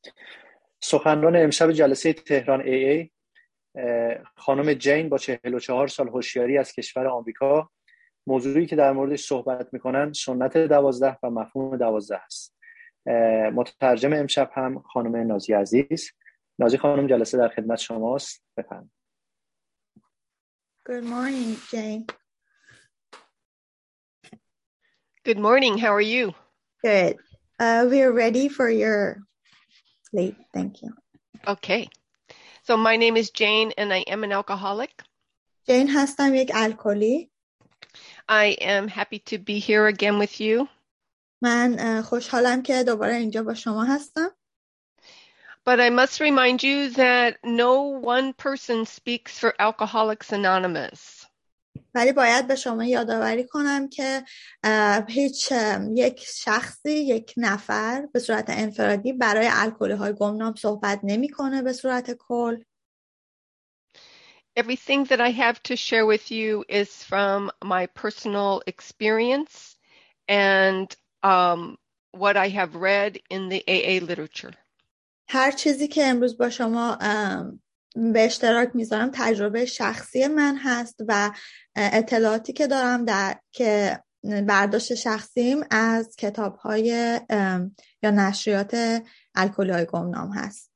سخنران امشب جلسه تهران AA خانم جین با 44 سال هوشیاری از کشور آمریکا. موضوعی که در موردش صحبت میکنن سنت 12 و مفهوم 12 است. مترجم امشب هم خانم نازی عزیز. نازی خانم، جلسه در خدمت شماست. بفرمایید. Good morning, Jane. Good morning. How are you? Good. We are ready for your lead. Thank you. Okay. So my name is Jane and I am an alcoholic. Jane هستم، یک الکلی. I am happy to be here again with you. من خوشحالم که دوباره اینجا با شما هستم. But I must remind you that no one person speaks for Alcoholics Anonymous. ولی باید به شما یادآوری کنم که هیچ یک شخصی، یک نفر به صورت انفرادی برای الکلی‌های گمنام صحبت نمی‌کنه به صورت کل. Everything that I have to share with you is from my personal experience and what I have read in the AA literature. هر چیزی که امروز با شما به اشتراک میذارم تجربه شخصی من هست و اطلاعاتی که دارم که برداشت شخصیم از کتاب‌های یا نشریات الکلی‌های گمنام هست.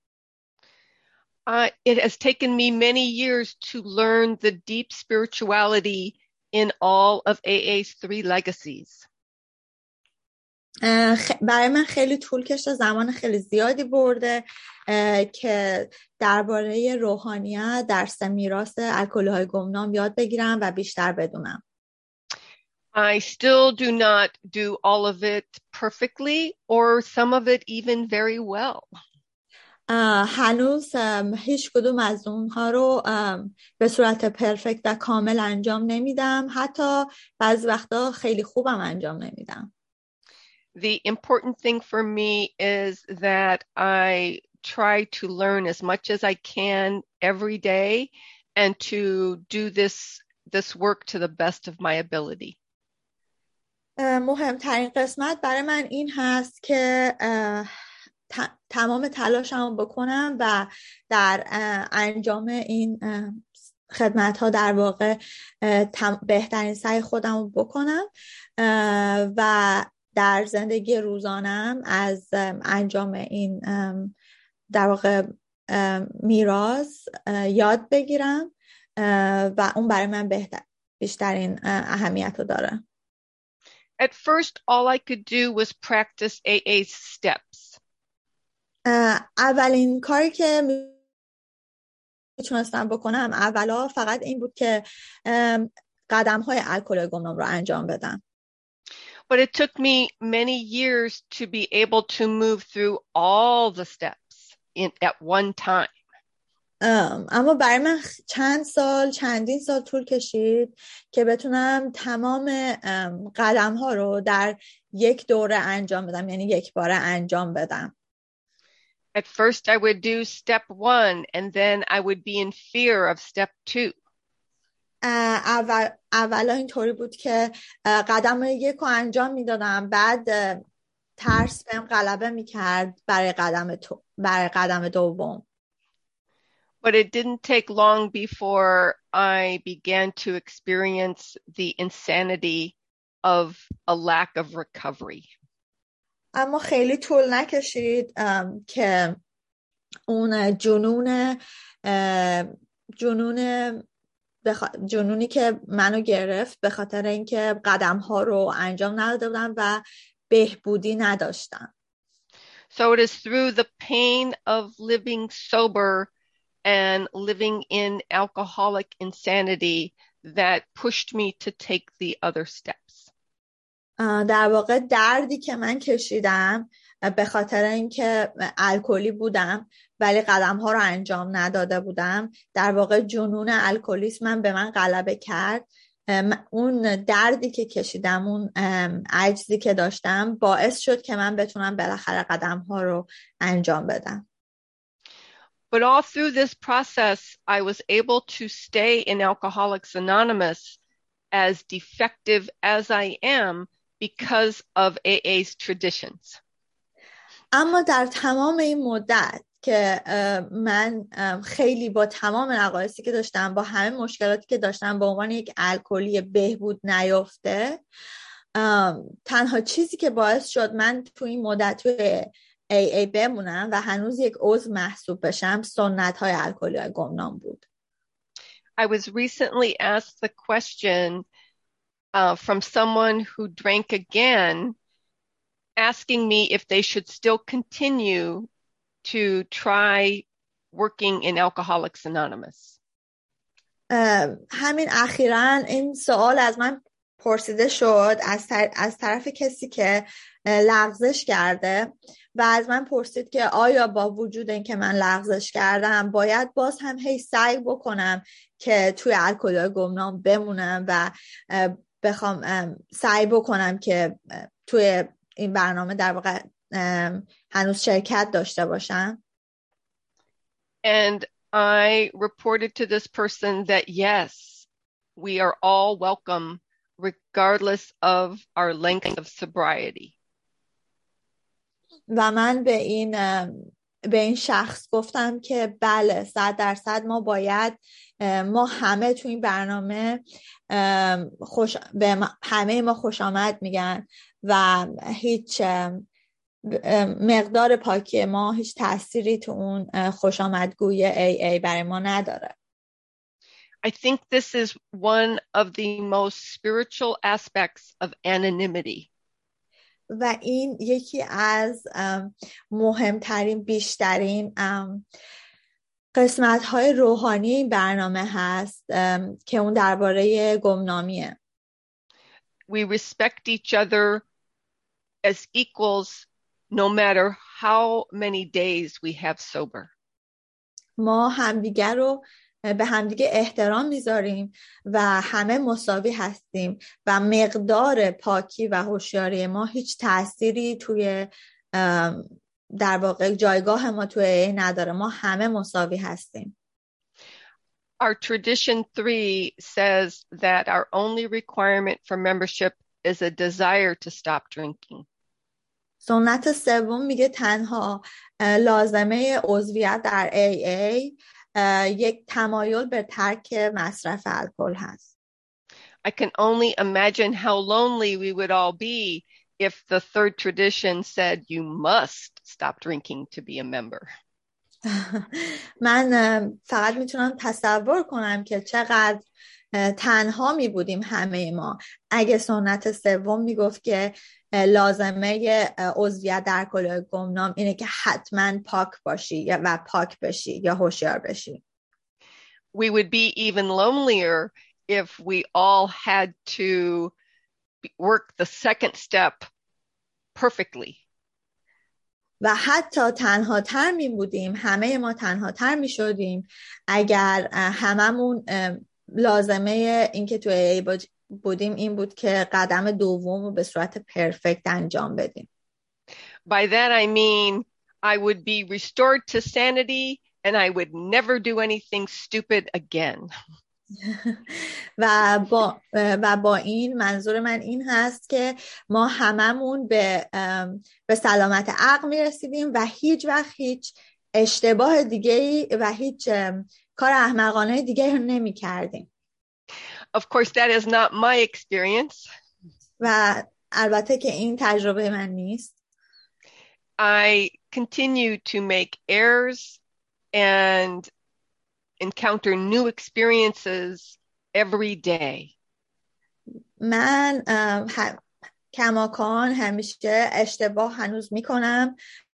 It has taken me many years to learn the deep spirituality in all of AA's 3 legacies. برای من خیلی طول کشته، زمان خیلی زیادی برده که درباره روحانیت در 3 میراث الکلی‌های گمنام یاد بگیرم و بیشتر بدونم. I still do not do all of it perfectly or some of it even very well. هنوز هیچ کدوم از اونها رو به صورت پرفکت و کامل انجام نمیدم، حتی بعضی وقتا خیلی خوبم انجام نمیدم. The important thing for me is that I try to learn as much as I can every day and to do this work to the best of my ability. مهمترین قسمت برای من این هست که تمام تلاشمو بکنم و در انجام این خدمت ها در واقع بهترین سعی خودمو بکنم و در زندگی روزانم از انجام این در واقع میراث یاد بگیرم و اون برای من بیشترین اهمیت رو داره. At first, all I could do was practice AA's steps. اولین کاری که میتونستم بکنم اولا فقط این بود که قدم‌های الکلی گمنام رو انجام بدم. But it took me many years to be able to move through all the steps at one time. اما برای من چندین سال طول کشید که بتونم تمام قدم‌ها رو در یک دوره انجام بدم، یعنی یک باره انجام بدم. At first I would do step 1 and then I would be in fear of step 2. اولا اینطوری بود که قدم 1 رو انجام میدادم، بعد ترس بهم غلبه میکرد برای قدم دوم. But it didn't take long before I began to experience the insanity of a lack of recovery. اما خیلی طول نکشید که اون جنونی که منو گرفت به خاطر اینکه قدم‌ها رو انجام نداده بودم و بهبودی نداشتم. So it is through the pain of living sober and living in alcoholic insanity that pushed me to take the other steps. در واقع دردی که من کشیدم به خاطر اینکه الکلی بودم ولی قدم‌ها رو انجام نداده بودم، در واقع جنون الکلیسم به من غلبه کرد. اون دردی که کشیدم، اون عجزی که داشتم باعث شد که من بتونم بالاخره قدم‌ها رو انجام بدم. But all through this process, I was able to stay in Alcoholics Anonymous as defective as I am because of AA's traditions. اما در تمام این مدت که من خیلی با تمام نقایصی که داشتم، با همه مشکلاتی که داشتم، به عنوان یک الکلی بهبود نیافته، تنها چیزی که باعث شد من تو این مدت توی AA بمونم و هنوز یک عضو محسوب بشم سنت های الکلی گمنام بود. I was recently asked the question from someone who drank again, asking me if they should still continue to try working in Alcoholics Anonymous. همین اخیراً این سوال از من پرسیده شد از طرف کسی که لغزش کرده و از من پرسید که آیا با وجود این که من لغزش کردم باید باز هم هی سعی بکنم که توی الکلی گمنام بمونم و بخوام سعی بکنم که توی این برنامه در واقع هنوز شرکت داشته باشم. And I reported to this person that yes, we are all welcome regardless of our length of sobriety. و من به این شخص گفتم که بله 100% ما همه تو این برنامه به همه ما خوش آمد میگن و هیچ مقدار پاکی ما هیچ تأثیری تو اون خوش آمدگوی AA برای ما نداره. I think this is one of the most spiritual aspects of anonymity. و این یکی از مهمترین بیشترین قسمت‌های روحانی این برنامه هست که اون درباره گمنامیه. We respect each other as equals no matter how many days we have sober. ما همدیگر رو به همدیگه احترام میذاریم و همه مساوی هستیم و مقدار پاکی و هوشیاری ما هیچ تأثیری توی در واقع جایگاه ما توی نداره. ما همه مساوی هستیم. Our tradition 3 says that our only requirement for membership is a desire to stop drinking. سنت سوم میگه تنها لازمه عضویت در AA یک تمایل به ترک مصرف الکل هست. I can only imagine how lonely we would all be if the third tradition said you must stop drinking to be a member. من فقط میتونم تصور کنم که چقدر تنها می بودیم همه ما اگه سنت سوم میگفت که لازمه عضویت در الکلی گمنام اینه که حتما پاک باشی و پاک بشی یا هوشیار بشی. We would be even lonelier if we all had to work the second step perfectly. و حتی تنها تر می بودیم، همه ما تنها تر می شدیم اگر هممون لازمه این که توی AA بودیم این بود که قدم دوم رو به صورت پرفکت انجام بدیم. By that I mean I would be restored to sanity and I would never do anything stupid again. و با این منظور من این هست که ما هممون به سلامت عقل میرسیدیم و هیچ وقت هیچ اشتباه دیگه‌ای و هیچ کار احمقانه دیگه رو نمی کردیم. Of course that is not my experience. و البته که این تجربه من نیست. I continue to make errors and encounter new experiences every day. من کماکان همیشه اشتباه هنوز میکنم،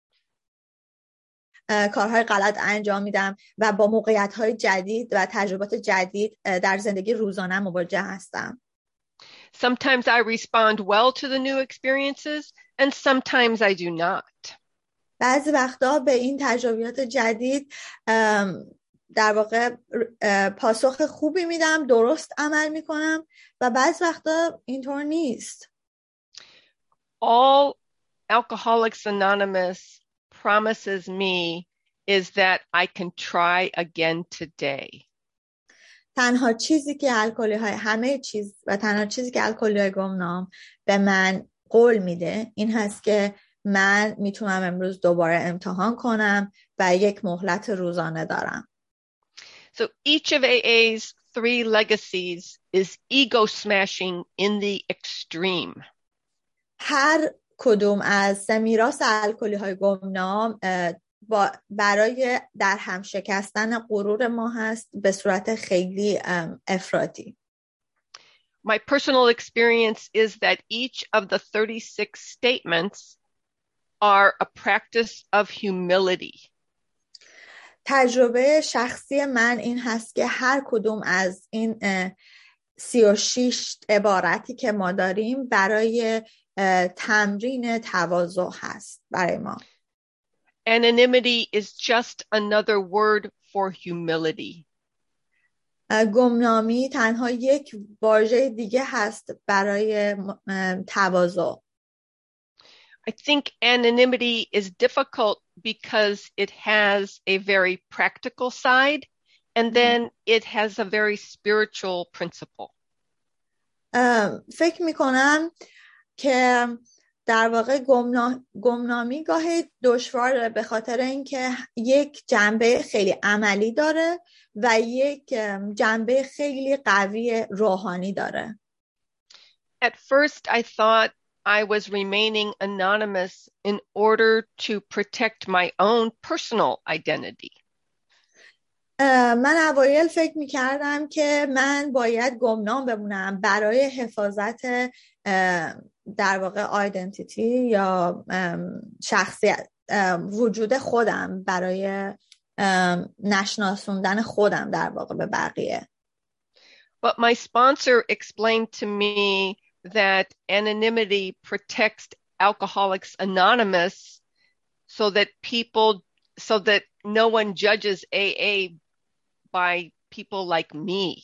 کارهای غلط انجام میدم و با موقعیت‌های جدید و تجربات جدید در زندگی روزانه مواجه هستم. Sometimes I respond well to the new experiences and sometimes I do not. بعضی وقتا به این تجربیات جدید در واقع پاسخ خوبی میدم، درست عمل میکنم و بعضی وقتا اینطور نیست. All Alcoholics Anonymous promises me is that I can try again today. تنها چیزی که همه چیز و تنها چیزی که الکلی گمنام به من قول میده این هست که من میتونم امروز دوباره امتحان کنم و یک مهلت روزانه دارم. So each of AA's 3 legacies is ego smashing in the extreme. هر کدوم از 3 میراث الکلی های گمنام برای در هم شکستن غرور ما هست به صورت خیلی افراطی. My personal experience is that each of the 36 statements are a practice of humility. تجربه شخصی من این هست که هر کدوم از این 36 عبارتی که ما داریم برای تمرین تواضع هست برای ما. Anonymity is just another word for humility. گمنامی تنها یک واژه دیگه هست برای تواضع. I think anonymity is difficult because it has a very practical side and then it has a very spiritual principle. فکر میکنم که در واقع گمنامی گاهی دشواره به خاطر اینکه یک جنبه خیلی عملی داره و یک جنبه خیلی قوی روحانی داره. At first I thought I was remaining anonymous in order to protect my own personal identity. من اوایل فکر میکردم که من باید گمنام بمونم برای حفاظت در واقع آیدنتیتی یا شخصیت وجود خودم، برای نشناسوندن خودم در واقع به بقیه. But my sponsor explained to me that anonymity protects Alcoholics Anonymous so that no one judges AA by people like me.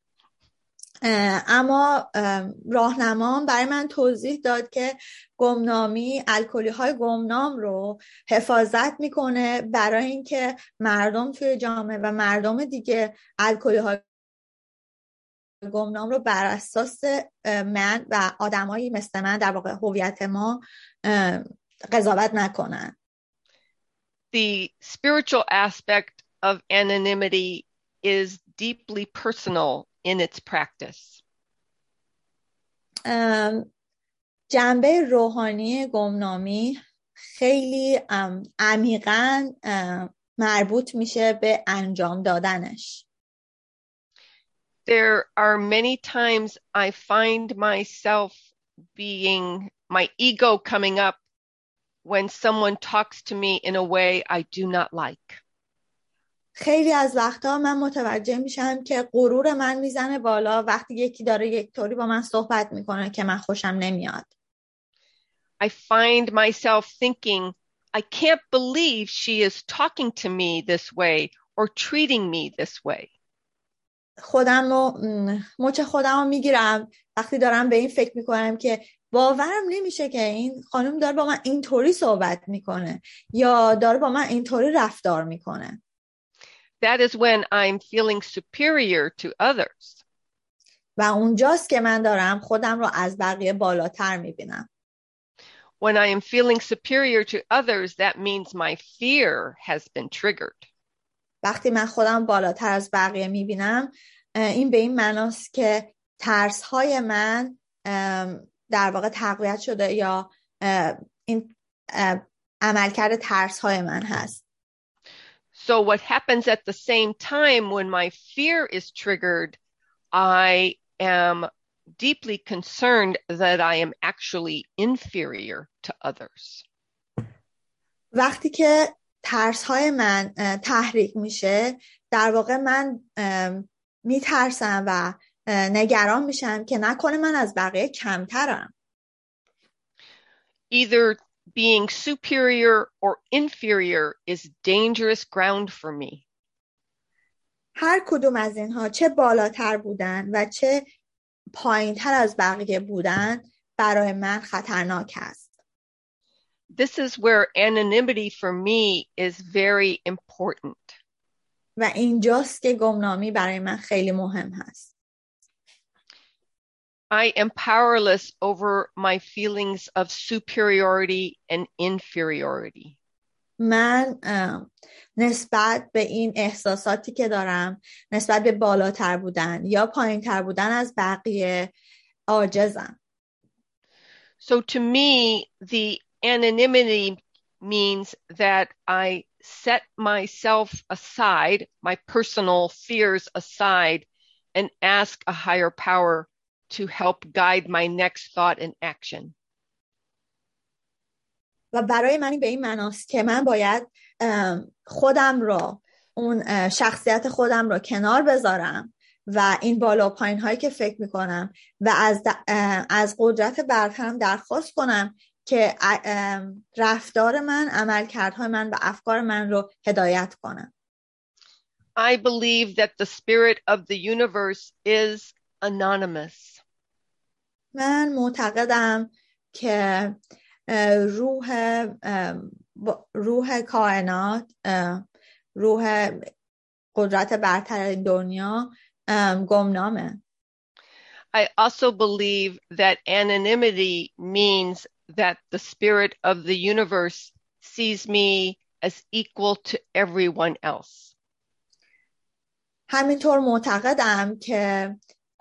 اما راهنمام برای من توضیح داد که گمنامی الکلی های گمنام رو حفاظت میکنه برای اینکه مردم توی جامعه و مردم دیگه الکلی های گمنام رو بر اساس من و آدمایی مثل من در واقع هویت ما قضاوت نکنن. The spiritual aspect of anonymity is deeply personal in its practice. جنبه روحانی گمنامی خیلی عمیقاً مربوط میشه به انجام دادنش. There are many times I find myself my ego coming up when someone talks to me in a way I do not like. خیلی از وقتا من متوجه میشم که غرور من میزنه بالا وقتی یکی داره یک طوری با من صحبت میکنه که من خوشم نمیاد. I find myself thinking, I can't believe she is talking to me this way or treating me this way. مچ خودم رو میگیرم وقتی دارم به این فکر میکنم که باورم نمیشه که این خانم داره با من اینطوری صحبت میکنه یا داره با من اینطوری رفتار میکنه. That is when I'm feeling superior to others. و اونجاست که من دارم خودم رو از بقیه بالاتر میبینم. When I am feeling superior to others, that means my fear has been triggered. وقتی من خودم بالاتر از بقیه میبینم این به این معناست که ترس‌های من در واقع تقویت شده یا این عملکرد ترس‌های من هست. So what happens at the same time when my fear is triggered, I am deeply concerned that I am actually inferior to others. وقتی که ترس‌های من تحریک میشه در واقع من میترسم و نگران میشم که نکنه من از بقیه کمترم. Either being superior or inferior is dangerous ground for me. هر کدوم از اینها چه بالاتر بودن و چه پایینتر از بقیه بودن برای من خطرناک است. This is where anonymity for me is very important. و اینجاست که گمنامی برای من خیلی مهم هست. I am powerless over my feelings of superiority and inferiority. من نسبت به این احساساتی که دارم نسبت به بالاتر بودن یا پایینتر بودن از بقیه عاجزم. So to me, the anonymity means that I set myself aside, my personal fears aside, and ask a higher power to help guide my next thought and action. و برای من به این معناست که من باید خودم رو اون شخصیت خودم رو کنار بذارم و این بالا و پایین هایی که فکر میکنم و از قدرت برترم درخواست کنم که رفتار من، عملکردهای من و افکار من رو هدایت کنم. I believe that the spirit of the universe is anonymous. من معتقدم که روح کائنات، روح قدرت برتر دنیا گمنامه. I also believe that anonymity means that the spirit of the universe sees me as equal to everyone else. همینطور معتقدم که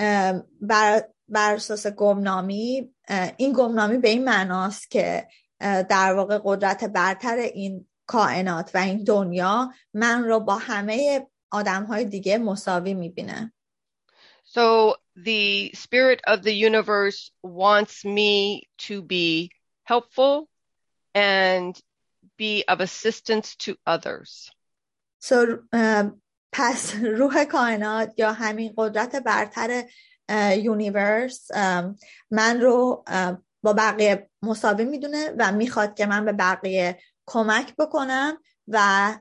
بر اساس گمنامی، این گمنامی به این معناست که در واقع قدرت برتر این کائنات و این دنیا من رو با همه آدم‌های دیگه مساوی می‌بینه. So the spirit of the universe wants me to be helpful and be of assistance to others. So پس روح کائنات یا همین قدرت برتر یونیورس من رو با بقیه مساوی میدونه و میخواد که من به بقیه کمک بکنم و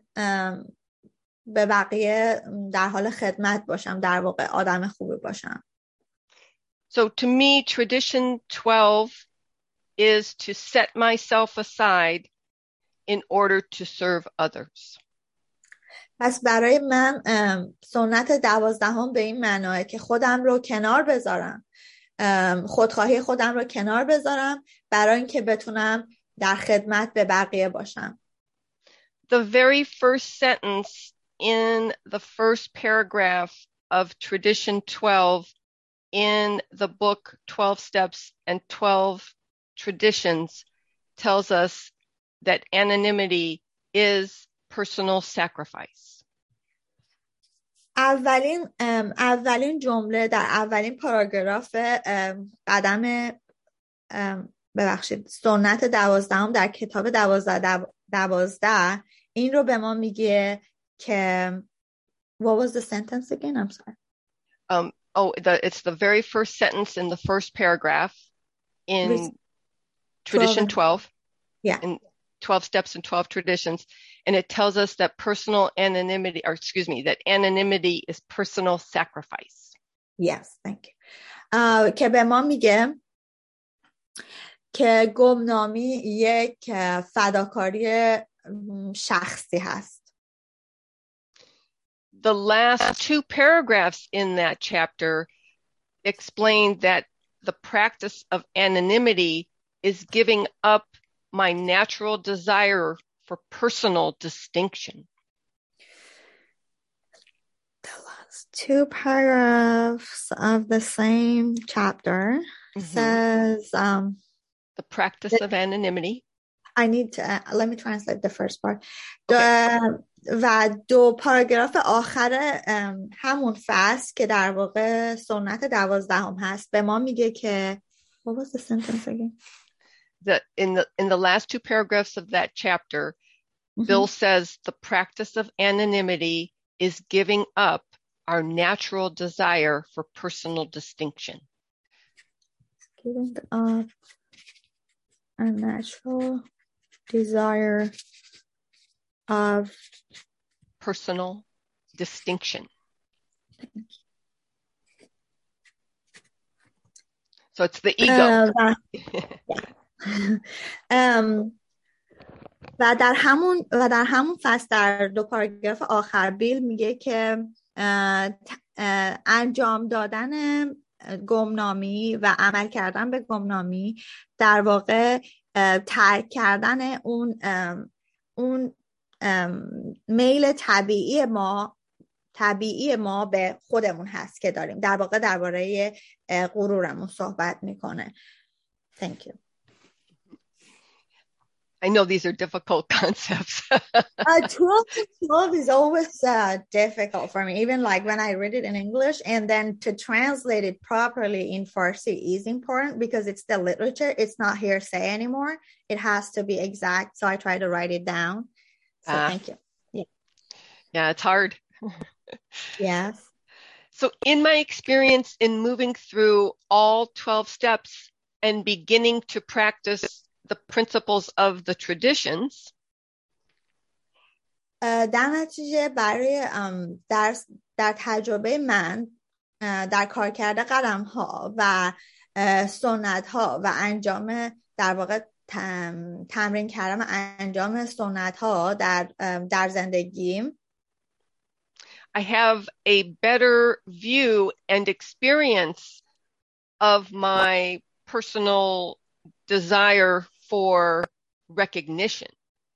به بقیه در حال خدمت باشم، در واقع آدم خوبی باشم. So to me, tradition 12 is to set myself aside in order to serve others. پس برای من سنت 12 به این معناه که خودم رو کنار بذارم، خودخواهی خودم رو کنار بذارم برای اینکه بتونم در خدمت به بقیه باشم. The very first sentence in the first paragraph of tradition 12 in the book 12 Steps and 12 Traditions tells us that anonymity is personal sacrifice. اولین جمله در اولین پاراگراف قدم سنت 12 در کتاب 12 این رو به ما میگه که what was the sentence again? I'm sorry. It's the very first sentence in the first paragraph in tradition 12. Yeah. In 12 Steps and 12 Traditions, and it tells us that that anonymity is personal sacrifice. Yes, thank you. که به ما میگه که گمنامی یک فداکاری شخصی هست. The last two paragraphs in that chapter explain that the practice of anonymity is giving up my natural desire for personal distinction. The last two paragraphs of the same chapter says the practice of anonymity. I need to let me translate the first part. و دو پاراگراف آخر همون فصل که در واقع سنت 12 هست به ما میگه که what was the sentence again? That in the last two paragraphs of that chapter, Bill says the practice of anonymity is giving up our natural desire for personal distinction. Giving up our natural desire of personal distinction. So it's the ego. و در همون فصل در دو پاراگراف آخر بیل میگه که انجام دادن گمنامی و عمل کردن به گمنامی در واقع ترک کردن اون میل طبیعی ما به خودمون هست که داریم. در واقع درباره غرورمون صحبت میکنه. Thank you. I know these are difficult concepts. 12 is always difficult for me, even like when I read it in English, and then to translate it properly in Farsi is important because it's the literature. It's not hearsay anymore. It has to be exact. So I try to write it down. So thank you. Yeah, it's hard. Yes. So in my experience in moving through all 12 steps and beginning to practice the principles of the traditions, در نتیجه برای در تجربه من در کار کرده قدم ها و سنت ها و انجام در واقع تمرین کردم انجام سنت ها در زندگیم، I have a better view and experience of my personal desire for recognition.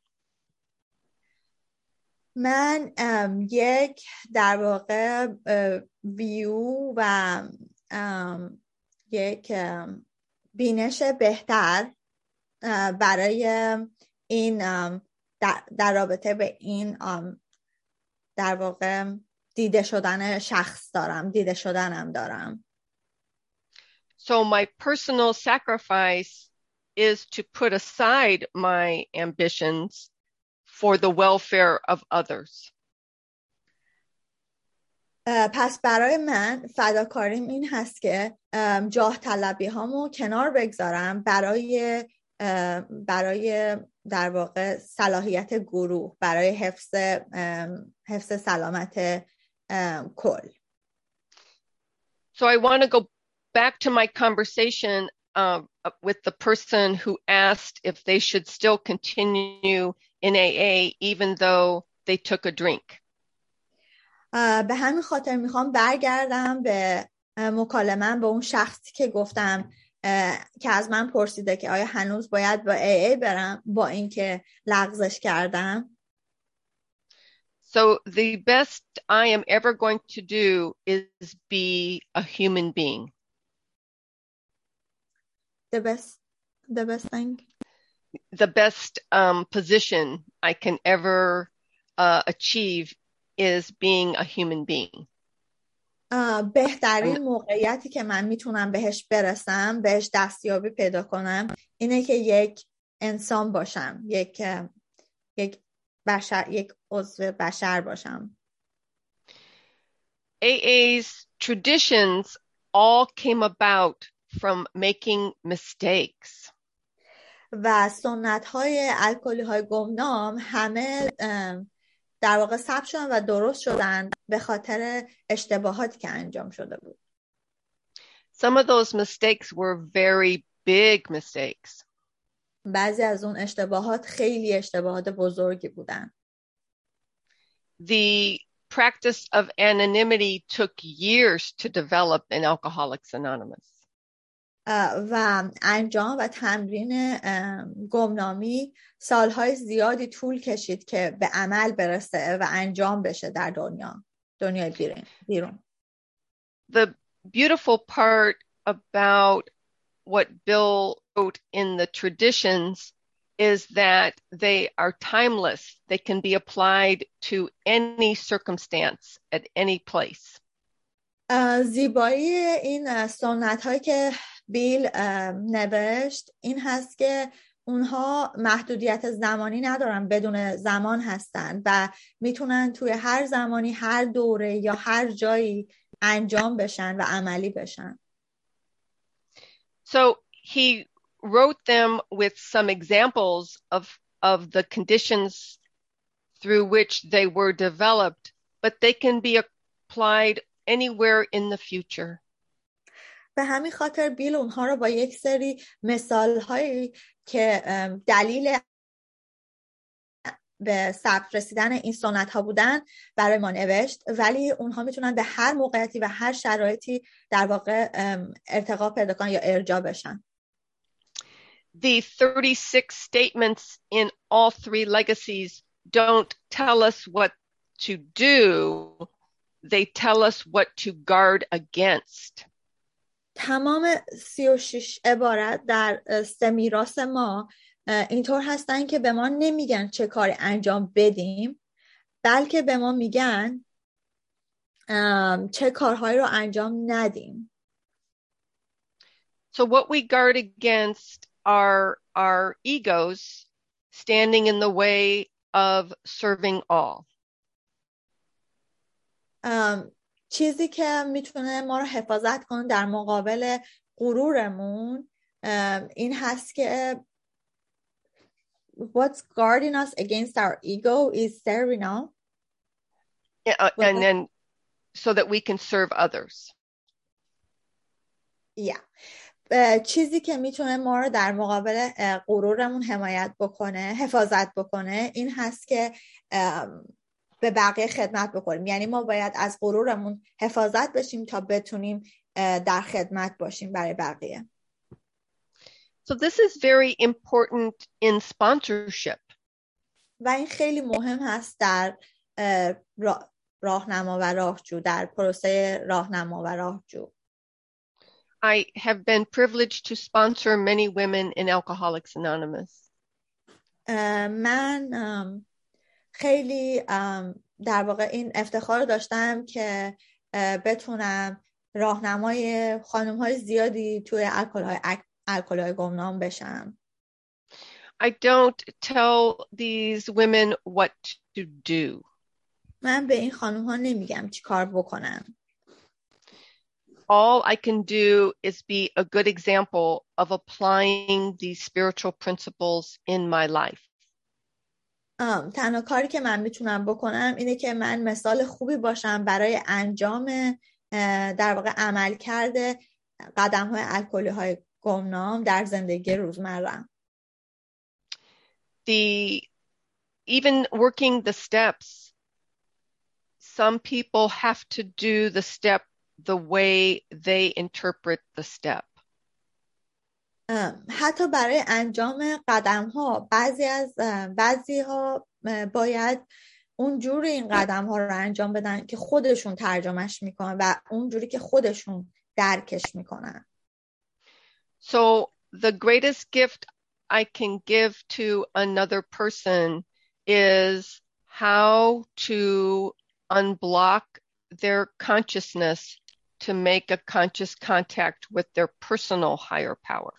من یک در واقع ویو و یک بینش بهتر برای این در رابطه به این در واقع دیده شدنم دارم. So my personal sacrifice is to put aside my ambitions for the welfare of others. پس برای من فداکاریم این هست که جاه طلبی هامو کنار بگذارم برای در واقع صلاحیت گروه، برای حفظ سلامت کل. So I want to go back to my conversation with the person who asked if they should still continue in AA even though they took a drink. به همین خاطر میخوام برگردم به مکالمه‌ام با اون شخصی که گفتم که از من پرسیده که آیا هنوز باید با AA برم با اینکه لغزش کردم. So the best I am ever going to do is be a human being. The best thing? The best position I can ever achieve is being a human being. بهترین موقعیتی که من میتونم بهش برسم، بهش دستیابی پیدا کنم، اینه که یک انسان باشم، یک عضو بشر باشم. AA's traditions all came about from making mistakes. و سنت‌های الکلی‌های گمنام همه در واقع ثبت شدن و درست شدن به خاطر اشتباهاتی که انجام شده بود. Some of those mistakes were very big mistakes. بعضی از اون اشتباهات خیلی اشتباهات بزرگی بودن. The practice of anonymity took years to develop in Alcoholics Anonymous. و انجام و تمرین گمنامی سالهای زیادی طول کشید که به عمل برسه و انجام بشه در دنیای بیرون. The beautiful part about what Bill wrote in the traditions is that they are timeless. They can be applied to any circumstance at any place. زیبایی این سنت هایی که بیل نوشت این هست که اونها محدودیت زمانی ندارن، بدون زمان هستن و میتونن توی هر زمانی، هر دوره یا هر جایی انجام بشن و عملی بشن. So he wrote them with some examples of the conditions through which they were developed, but they can be applied anywhere in the future. به همین خاطر بیل اونها رو با یک سری مثال‌هایی که دلیل به ثبت رسیدن این سنت ها بودن برای ما نوشت، ولی اونها میتونن به هر موقعیتی و هر شرایطی در واقع ارتقا پیدا کنن یا ارجاع بشن. The 36 statements in all three legacies don't tell us what to do. They tell us what to guard against. تمام 36 عبارت در سه میراث ما اینطور هستن که به ما نمیگن چه کاری انجام بدیم، بلکه به ما میگن چه کارهایی رو انجام ندیم. So what we guard against are our egos standing in the way of serving all. چیزی که میتونه ما رو حفاظت کنه در مقابل غرورمون این هست که what's guarding us against our ego is serving all. And then so that we can serve others. Yeah. چیزی که میتونه ما رو در مقابل غرورمون حفاظت بکنه این هست که به بقیه خدمت بکنیم. یعنی ما باید از غرورمون حفاظت بشیم تا بتونیم در خدمت باشیم برای بقیه. So this is very important in sponsorship. و این خیلی مهم هست در راهنما و راهجو، در پروسه راهنما و راهجو. I have been privileged to sponsor many women in Alcoholics Anonymous. من خیلی در واقع این افتخار داشتم که بتونم راهنمای خانم‌های زیادی توی الکل‌های گمنام بشم. I don't tell these women what to do. من به این خانم‌ها نمیگم چی کار بکنن. All I can do is be a good example of applying these spiritual principles in my life. تنها کاری که من میتونم بکنم اینه که من مثال خوبی باشم برای انجام در واقع عمل کرده قدم‌های الکلی‌های گمنام در زندگی روزمره. Even working the steps, some people have to do the step the way they interpret the step. حتی برای انجام قدم‌ها بعضی‌ها باید اونجوری این قدم‌ها رو انجام بدن که خودشون ترجمهش میکنن و اونجوری که خودشون درکش میکنن. So the greatest gift I can give to another person is how to unblock their consciousness to make a conscious contact with their personal higher power.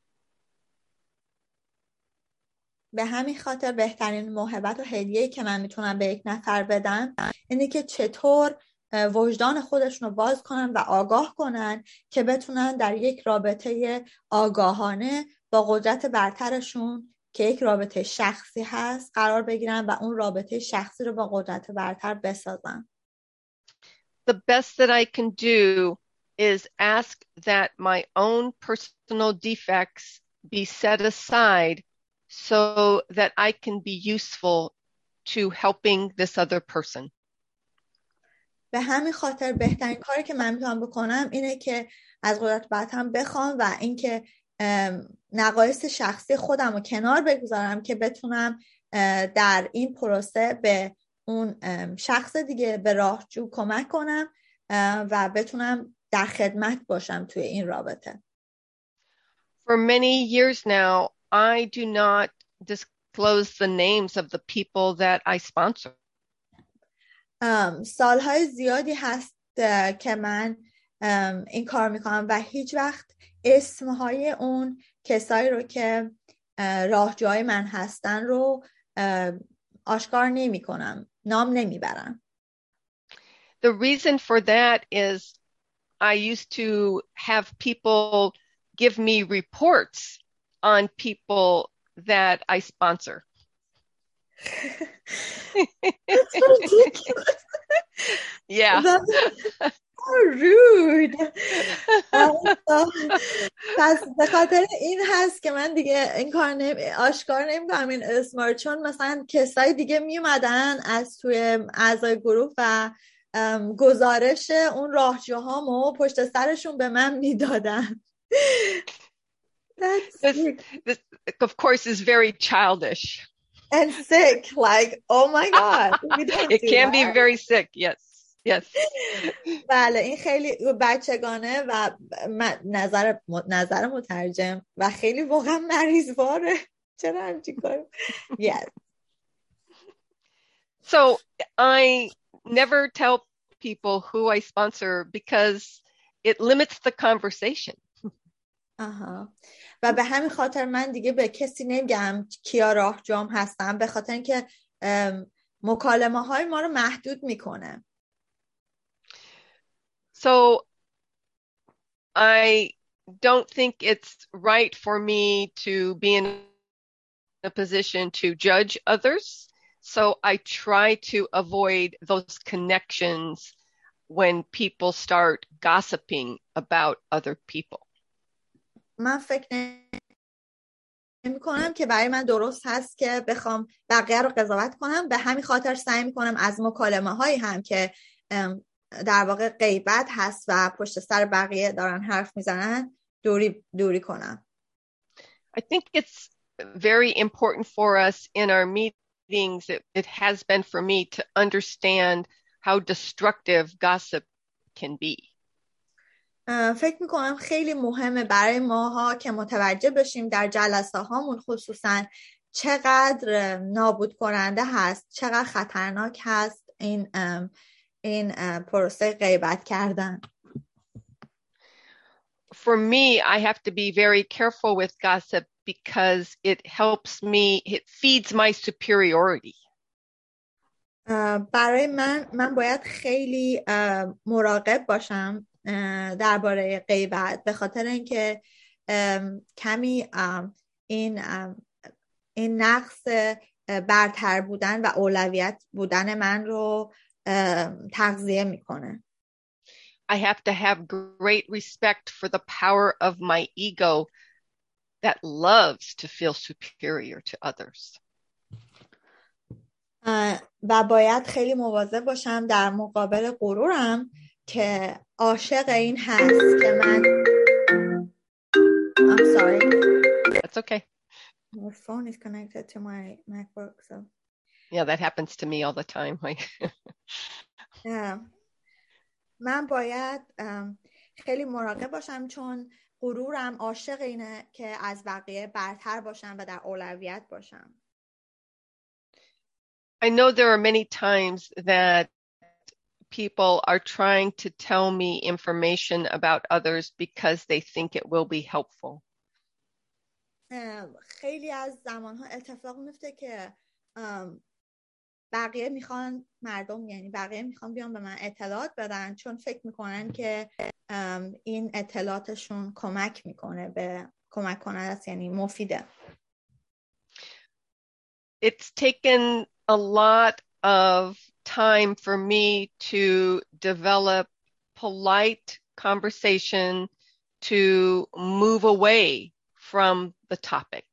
به همین خاطر بهترین موهبت و هدیه‌ای که من میتونم به یک نفر بدم اینه که چطور وجدان خودشون رو باز کنن و آگاه کنن که بتونن در یک رابطه آگاهانه با قدرت برترشون که یک رابطه شخصی هست قرار بگیرن و اون رابطه شخصی رو با قدرت برتر بسازن. The best that I can do is ask that my own personal defects be set aside so that I can be useful to helping this other person. به همین خاطر بهترین کاری که من میتونم بکنم اینه که از قدرت برترم بخوام و اینکه نقایص شخصی خودم رو کنار بگذارم که بتونم در این پروسه به اون شخص دیگه به راهجو کمک کنم و بتونم در خدمت باشم توی این رابطه. For many years now, I do not disclose the names of the people that I sponsor. سالهای زیادی هست که من این کار میکنم و هیچ وقت اسمهای اون کسایی رو که راهجوهای من هستن رو آشکار نمی کنم، نام نمیبرم. The reason for that is I used to have people give me reports on people that I sponsor. That's ridiculous. Yeah. rude. پس به خاطر این هست که من دیگه این کار آشکار نمی‌کنم این اسما، چون مثلا کسای دیگه میومدن از توی اعضای گروه و گزارش اون راهجوهامو پشت سرشون به من میدادن. This of course is very childish and sick, like oh my god, we don't it do can that. be very sick. Yes. بله این خیلی بچگانه و نظر مترجم و خیلی واقعا مریضواره. چرا همچین کاری؟ Yes. So I never tell people who I sponsor because it limits the conversation. و به همین خاطر من دیگه به کسی نمیگم کیا راهجوام هستم، به خاطر اینکه مکالمه های ما رو محدود میکنه. So I don't think it's right for me to be in a position to judge others. So I try to avoid those connections when people start gossiping about other people. من فکر نمی‌کنم که برای من درست هست که بخوام بقیه رو قضاوت کنم. به همین خاطر سعی می‌کنم از مکالمه‌هایی هم که در واقع غیبت هست و پشت سر بقیه دارن حرف میزنن دوری کنم. I think it's very important for us in our meetings. It has been for me to understand how destructive gossip can be. فکر میکنم خیلی مهمه برای ماها که متوجه بشیم در جلسه هامون خصوصا چقدر نابود کننده هست، چقدر خطرناک هست این پروسه غیبت کردن. For me, I have to be very careful with gossip because it helps me, it feeds my superiority. برای من باید خیلی مراقب باشم درباره غیبت، به خاطر اینکه کمی این نقص برتر بودن و اولویت بودن من رو تغذیه میکنه. I have to have great respect for the power of my ego that loves to feel superior to others. و باید خیلی مواظب باشم در مقابل غرورم که عاشق این هست که من I'm sorry. That's okay. My phone is connected to my MacBook, so. Yeah, that happens to me all the time. من باید خیلی مراقب باشم چون غرورم عاشق اینه که از بقیه برتر باشم و در اولویت باشم. I know there are many times that people are trying to tell me information about others because they think it will be helpful. خیلی از زمانها اتفاق میفته که بقیه میخوان بیان به من اطلاعات بدن چون فکر میکنن که این اطلاعاتشون کمک کننده است، یعنی مفیده. It's taken a lot of time for me to develop polite conversation to move away from the topic.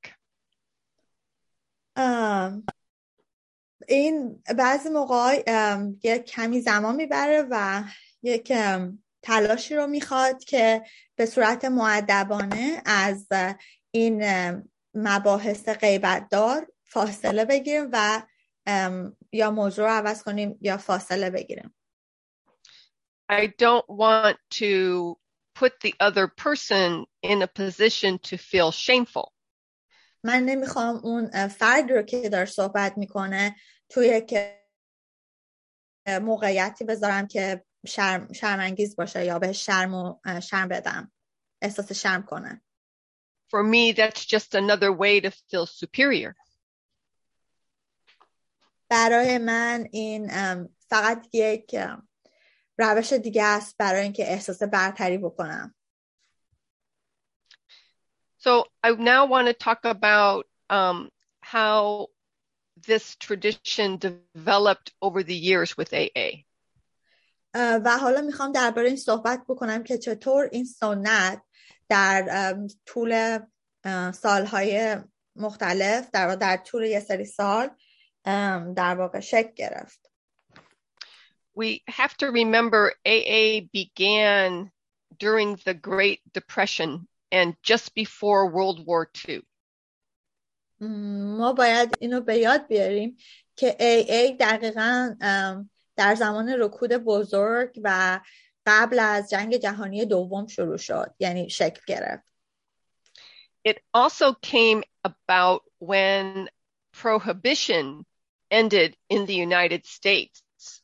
این بعضی موقع یک کمی زمان میبره و یک تلاشی رو میخواد که به صورت مؤدبانه از این مباحث غیبت دار فاصله بگیریم و یا موضوع رو عوض کنیم یا فاصله بگیریم. I don't want to put the other person in a position to feel shameful. من نمیخوام اون فرد رو که داره صحبت میکنه توی که موقعیتی بذارم که شرمانگیز باشه یا به شرم بدم، احساس شرم کنه. For me, that's just another way to feel superior. برای من این فقط یک روش دیگه است برای اینکه احساس برتری بکنم. So I now want to talk about how this tradition developed over the years with AA. و حالا میخوام درباره این صحبت بکنم که چطور این سنت در طول سالهای مختلف در طول یه سری سال در واقع شکل گرفت. We have to remember AA began during the Great Depression and just before World War II. ما باید اینو به یاد بیاریم که AA دقیقاً در زمان رکود بزرگ و قبل از جنگ جهانی دوم شروع شد، یعنی شکل گرفت. It also came about when prohibition ended in the United States.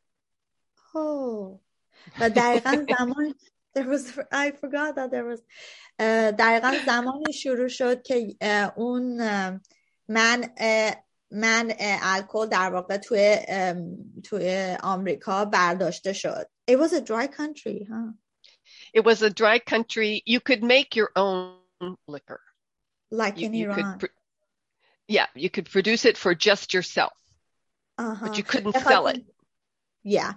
و دقیقاً زمان I forgot that there was دقیقاً زمانی شروع شد که اون من الکل در واقع توی آمریکا برداشته شد. It was a dry country, huh? It was a dry country. You could make your own liquor. Like in Iran. You could produce it for just yourself. But you couldn't sell it. Yeah.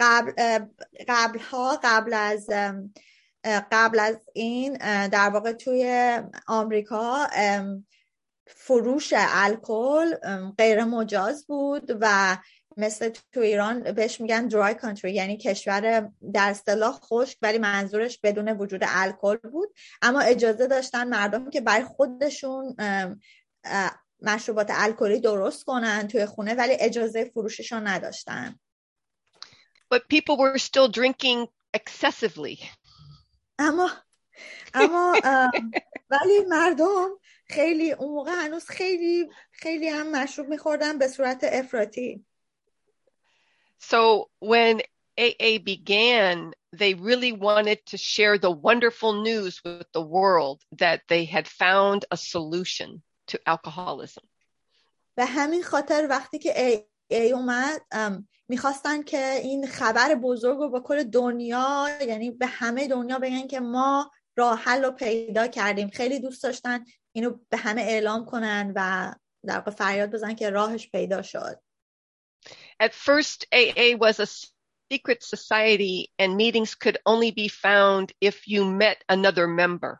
قبل از این در واقع توی آمریکا فروش الکل غیر مجاز بود و مثل تو ایران بهش میگن dry country، یعنی کشور در اصطلاح خشک ولی منظورش بدون وجود الکل بود، اما اجازه داشتن مردم که برای خودشون مشروبات الکلی درست کنن توی خونه ولی اجازه فروششون نداشتن. But people were still drinking excessively. اما ولی مردم خیلی اون موقع هنوز خیلی هم مشروب میخوردن به صورت افراطی. So when AA began, they really wanted to share the wonderful news with the world that they had found a solution to alcoholism. به همین خاطر وقتی که AA اومد میخواستن که این خبر بزرگ رو با کل دنیا، یعنی به همه دنیا بگن که ما راه حل رو پیدا کردیم. خیلی دوست داشتن اینو به همه اعلام کنن و در واقع فریاد بزنن که راهش پیدا شد. At first, AA was a secret society and meetings could only be found if you met another member.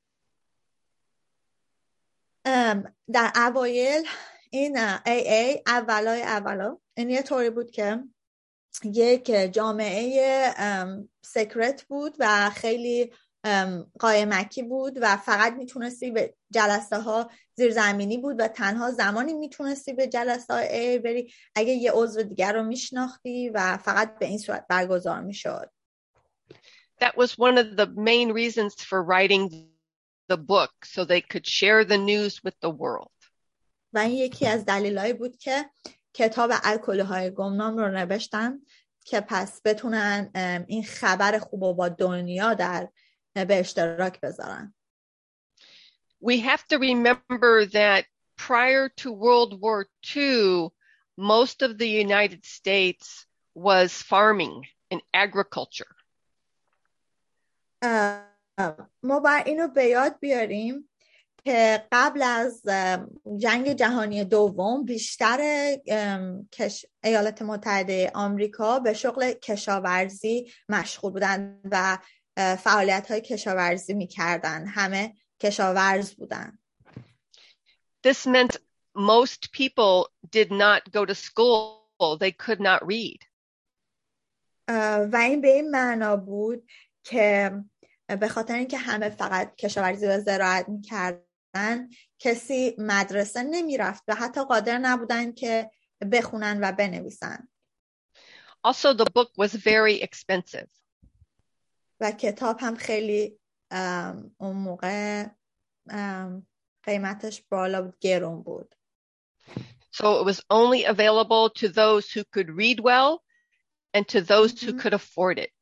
در اوایل این AA اولا این یه طوری بود که یک جامعه سیکرت بود و خیلی قایمکی بود و فقط میتونستی به جلسه ها زیرزمینی بود و تنها زمانی میتونستی به جلسه های بری اگه یه عضو دیگر رو میشناختی و فقط به این صورت برگزار میشد. That was one of the main reasons for writing the book, so they could share the news with the world. و این یکی از دلایلی بود که کتاب الکلی‌های گمنام رو نوشتن که پس بتونن این خبر خوب رو با دنیا به اشتراک بذارن. We have to remember that prior to World War II, most of the United States was farming and agriculture. ما باید اینو به یاد بیاریم که قبل از جنگ جهانی دوم بیشتر ایالات متحده آمریکا به شغل کشاورزی مشغول بودن و فعالیت‌های کشاورزی می‌کردن. همه کشاورز بودن. This meant most people did not go to school. They could not read. و این به این معنا بود که به خاطر اینکه همه فقط کشاورزی و زراعت می‌کردن کسی مدرسه نمی‌رفت و حتی قادر نبودن که بخونن و بنویسن. Also, the book was very expensive. و کتاب هم خیلی اون موقع قیمتش بالا بود، گرون بود. So it was only available to those who could read well and to those who could afford it.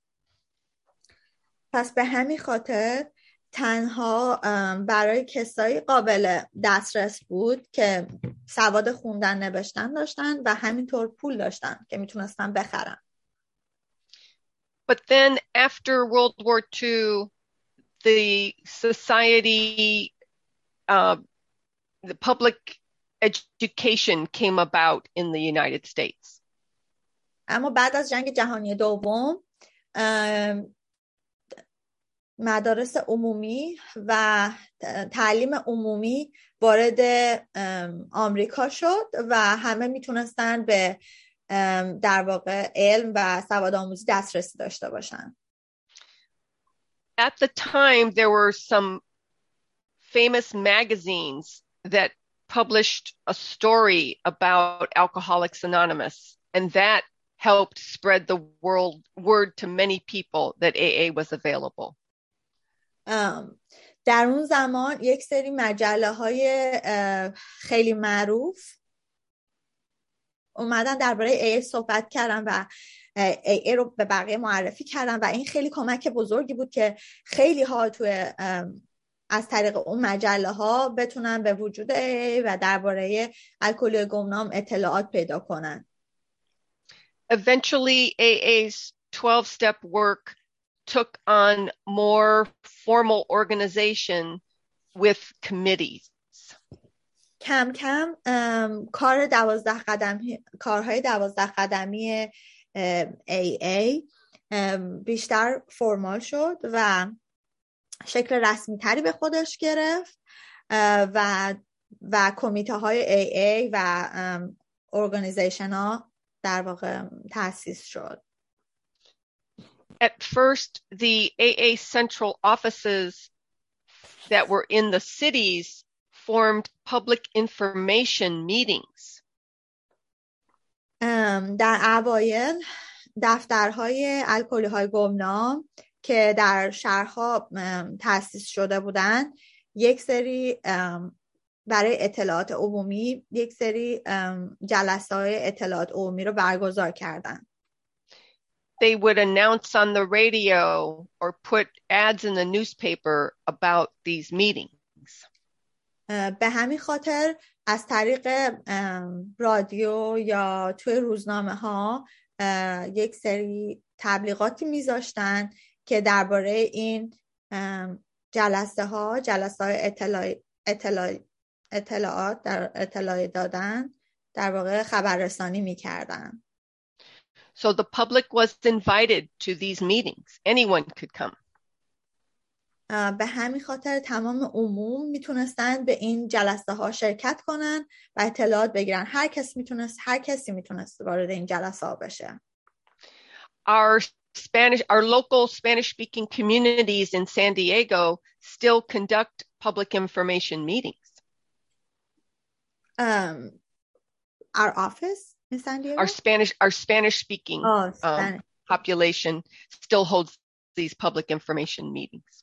پس به همین خاطر تنها برای کسایی قابل دسترس بود که سواد خوندن نوشتن داشتن و همینطور پول داشتن که میتونستن بخرن. But then after World War II, the society, the public education came about in the United States. اما بعد از جنگ جهانی دوم مدارس عمومی و تعلیم عمومی وارد آمریکا شد و همه میتونستن به در واقع علم و سواد آموزی دسترسی داشته باشن. At the time, there were some famous magazines that published a story about Alcoholics Anonymous, and that helped spread the word to many people that AA was available. در اون زمان یک سری مجله های خیلی معروف اومدن درباره AA صحبت کردن و AA رو به بقیه معرفی کردن و این خیلی کمک بزرگی بود که خیلی ها توی از طریق اون مجله ها بتونن به وجود AA و درباره الکلی گمنام اطلاعات پیدا کنن. Eventually, AA's 12-step work took on more formal organization with committees. کم کم کارهای 12 قدمی AA بیشتر فرمال شد و شکل رسمی تری به خودش گرفت و کمیته های AA و ارگانیزیشن ها در واقع تأسیس شد. At first, the AA central offices that were in the cities formed public information meetings. در اوایل دفترهای الکلی های گمنام که در شهرها تأسیس شده بودند یک سری برای اطلاعات عمومی یک سری جلسه‌های اطلاعات عمومی رو برگزار کردند. They would announce on the radio or put ads in the newspaper about these meetings. به همین خاطر از طریق رادیو یا توی روزنامه ها یک سری تبلیغاتی میذاشتن که درباره این جلسه های اطلاعات در اطلاع دادن در واقع خبررسانی میکردن. So the public was invited to these meetings. Anyone could come. به همین خاطر تمام عموم میتونستن به این جلسه ها شرکت کنن و اطلاعات بگیرن. هر کسی میتونست وارد این جلسه ها بشه. Our local Spanish-speaking communities in San Diego still conduct public information meetings. Our office in San Diego? Our Spanish-speaking population still holds these public information meetings.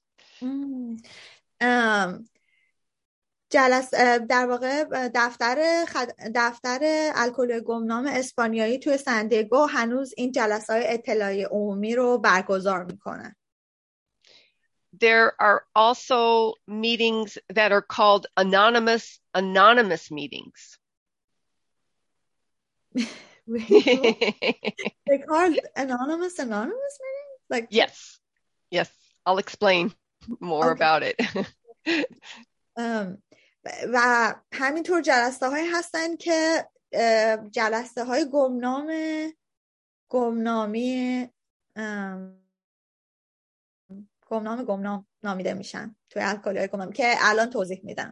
در واقع دفتر الکل گمنام اسپانیایی توی سن دیگو هنوز این جلسه های اطلاعی عمومی رو برگزار میکنه. There are also meetings that are called anonymous meetings. They're called anonymous meetings? Like Yes. I'll explain more about it. و همینطور جلسه های هستن که جلسه های گمنام نامیده میشن توی الکلی های گمنام که الان توضیح میدم.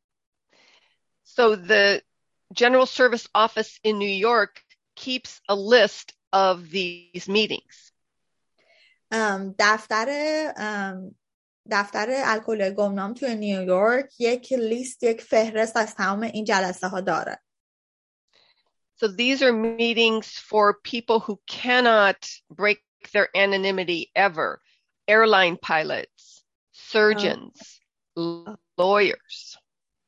So the General Service Office in New York keeps a list of these meetings. دفتر الکل گمنام توی نیویورک یک فهرست از تمام این جلسه ها داره. So these are meetings for people who cannot break their anonymity ever. Airline pilots, surgeons, lawyers.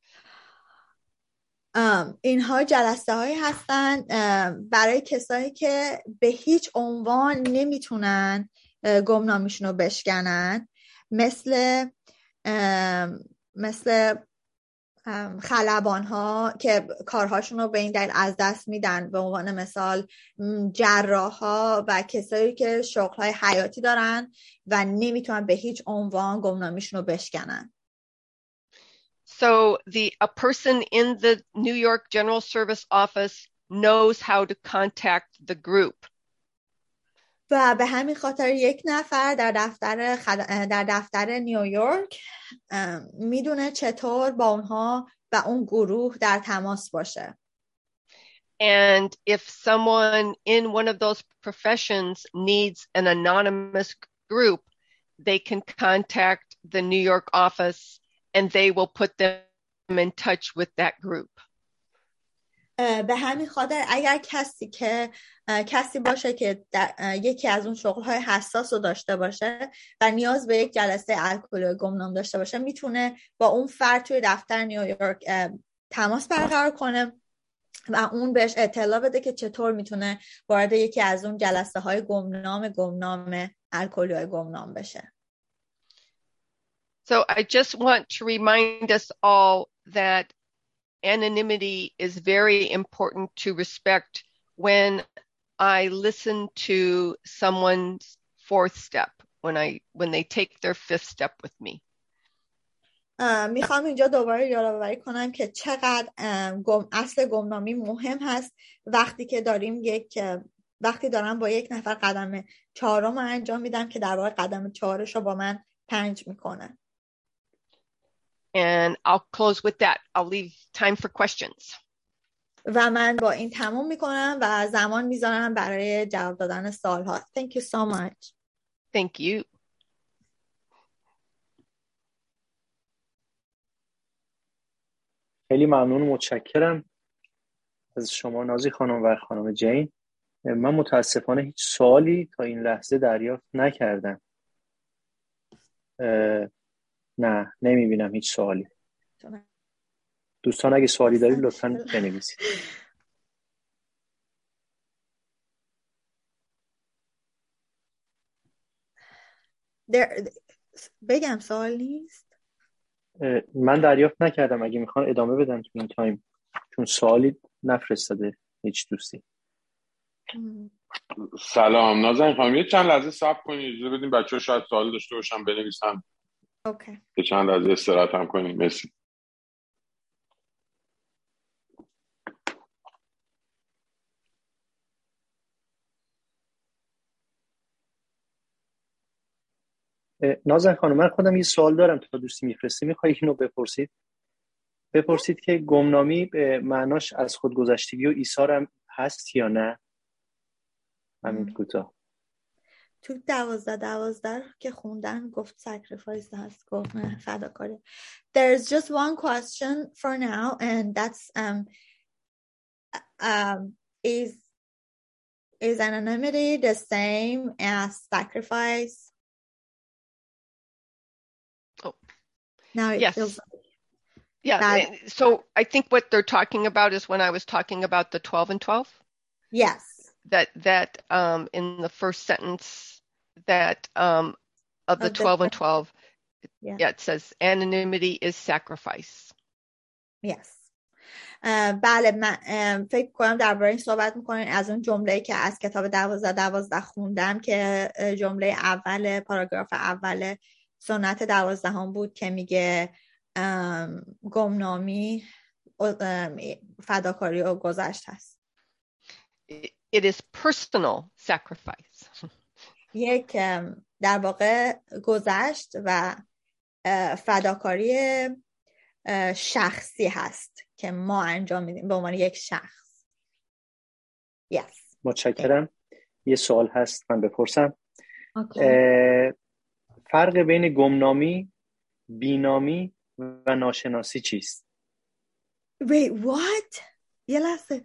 اینها جلسه هایی هستن برای کسایی که به هیچ عنوان نمیتونن گمنامیشون رو بشکنن، مثل خلبان ها که کارهاشون رو به این دلیل از دست میدن، به عنوان مثال جراح ها و کسایی که شغل های حیاتی دارن و نمیتونن به هیچ عنوان گمنامیشون رو بشکنن. So a person in the New York General Service Office knows how to contact the group. و به همین خاطر یک نفر در دفتر نیویورک میدونه چطور با اونها و اون گروه در تماس باشه. And if someone in one of those professions needs an anonymous group, they can contact the New York office and they will put them in touch with that group. به همین خاطر اگر کسی باشه که یکی از اون شغل‌های حساس رو داشته باشه و نیاز به یک جلسه الکلی گمنام داشته باشه، میتونه با اون فرد توی دفتر نیویورک تماس برقرار کنه و اون بهش اطلاع بده که چطور میتونه وارد یکی از اون جلسه های گمنام الکلی های گمنام بشه. So I just want to remind us all that anonymity is very important to respect when I listen to someone's fourth step, when they take their fifth step with me. میخوام اینجا دوباره یادآوری کنم که چقدر اصل گمنامی مهم هست وقتی دارم با یک نفر قدم 4 انجام میدم که در واقع قدم 4 رو با من 5 میکنه. And I'll close with that. I'll leave time for questions. و من با این تموم میکنم و زمان میذارم برای جواب دادن سوال‌ها. Thank you so much. Thank you. خیلی ممنون و متشکرم از شما نازی خانم و خانم جین. من متاسفانه هیچ سوالی تا این لحظه دریافت نکردم. نه نمیبینم هیچ سوالی. دوستان اگه سوالی دارید لطفاً بنویسید. بگم سوال نیست؟ من دریافت نکردم. اگه میخوان ادامه بدن تو این تایم، چون سوالی نفرستاده هیچ دوستی. سلام نازنین خانم، یه چند لحظه صبر کنید، اجازه بدین بچه‌ها شاید سوال داشته باشن بنویسن. اوکی. یه چند لحظه استراحت هم کنیم. مرسی. نازنین خانم، من خودم یه سوال دارم. تا دوستی میفرسته میخوایی اینو بپرسید که گمنامی به معناش از خودگذشتگی و ایثار هم هست یا نه؟ همین کوتاه. تو 12 که خوندن گفت sacrifice هست، گفت فداکاری. There's just one question for now and that's is anonymity the same as sacrifice? Oh. Now it yes. feels like yeah. So I think what they're talking about is when I was talking about the 12 and 12. Yes. That in the first sentence that of the 12 and 12, yeah, it says anonymity is sacrifice. Yes. بله، من فکر کنم درباره این صحبت میکنین از اون جمله‌ای که از کتاب 12 خوندم که جمله اول پاراگراف اول سنت 12 بود که میگه گمنامی فداکاری و گذشت هست. It is personal sacrifice. یک در واقع گذشت و فداکاری شخصی هست که ما انجام میدیم به عنوان یک شخص. Yes. متشکرم. یه سوال هست من بپرسم. Okay. فرق بین گمنامی، بینامی و ناشناسی چیست؟ Wait, what? یه لحظه.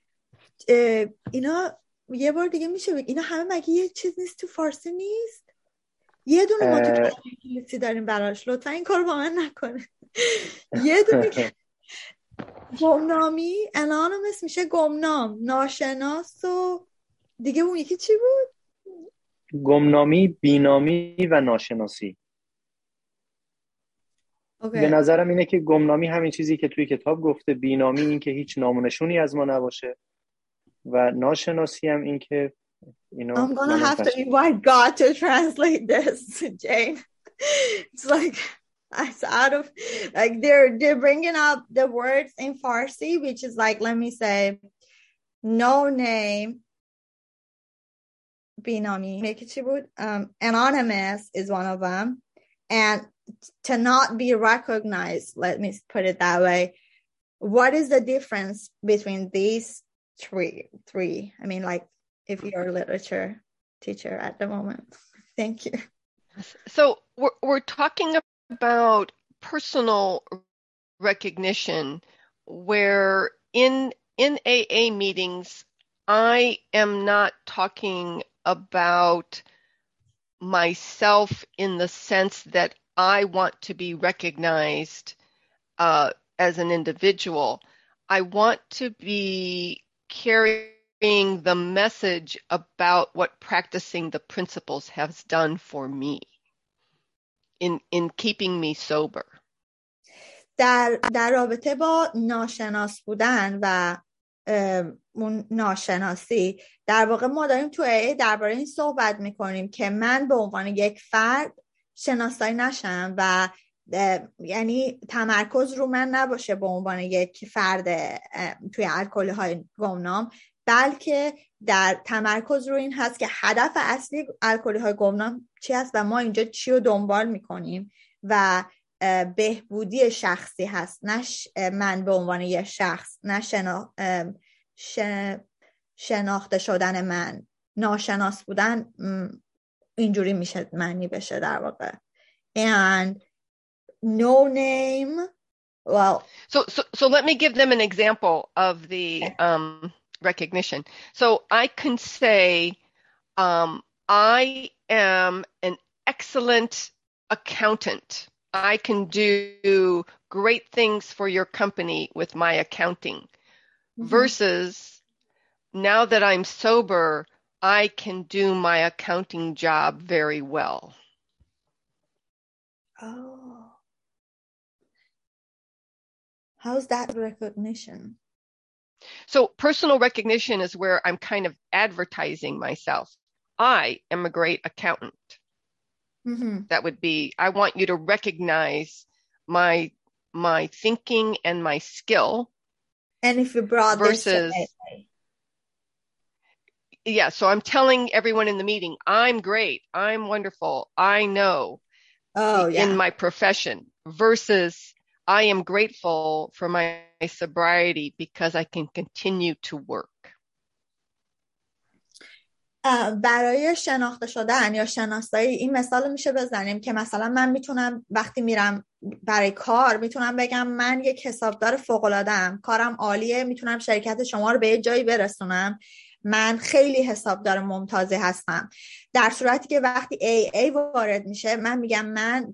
اینا یه بار دیگه میشه بگی اینا همه مگه یه چیز نیست تو فارسی نیست؟ یه دونه ما تو کتاب انگلیسی داریم براش، لطفا این کارو با من نکنه. یه دونه که گمنامی anonymous میشه گمنام، ناشناس و دیگه اون یکی چی بود؟ گمنامی، بینامی و ناشناسی. Okay. به نظرم اینه که گمنامی همین چیزی که توی کتاب گفته، بینامی این که هیچ نامونشونی از ما نباشه و ناشناسی هم این که I'm gonna have to invite God to translate this, Jane. It's like it's out of like they're bringing up the words in Farsi, which is like, let me say, no name, بینامی یکی چی بود؟ Anonymous is one of them, and to not be recognized, let me put it that way. What is the difference between these three? I mean, like, if you're a literature teacher at the moment. Thank you. So we're talking about personal recognition, where in AA meetings, I am not talking about myself in the sense that I want to be recognized as an individual. I want to be carrying the message about what practicing the principles has done for me in keeping me sober. در رابطه با ناشناس بودن و اون ناشناسی، در واقع ما داریم تو AA درباره این صحبت میکنیم که من به عنوان یک فرد شناسایی نشم و یعنی تمرکز رو من نباشه به عنوان یک فرد توی الکلی‌های گمنام، بلکه در تمرکز رو این هست که هدف اصلی الکلی‌های گمنام چی هست و ما اینجا چی رو دنبال میکنیم و بهبودی شخصی هست، نه من به عنوان یک شخص، نه شناخته شدن من. ناشناس بودن اینجوری میشه معنی بشه در واقع. And no name, well, so let me give them an example of the recognition. So I can say I am an excellent accountant. I can do great things for your company with my accounting. Versus now that I'm sober, I can do my accounting job very well. Oh. How's that recognition? So personal recognition is where I'm kind of advertising myself. I am a great accountant. That would be, I want you to recognize my thinking and my skill. And if you brought versus, this yeah, so I'm telling everyone in the meeting, I'm great, I'm wonderful, I know in my profession, versus I am grateful for my sobriety because I can continue to work. برای شناخته شدن یا شناسایی این مثال میشه بزنیم که مثلا من میتونم وقتی میرم برای کار میتونم بگم من یک حسابدار فوق‌العاده‌ام، کارم عالیه، میتونم شرکت شما رو به یه جایی برسونم، من خیلی حسابدار ممتازی هستم. در صورتی که وقتی AA وارد میشه من میگم من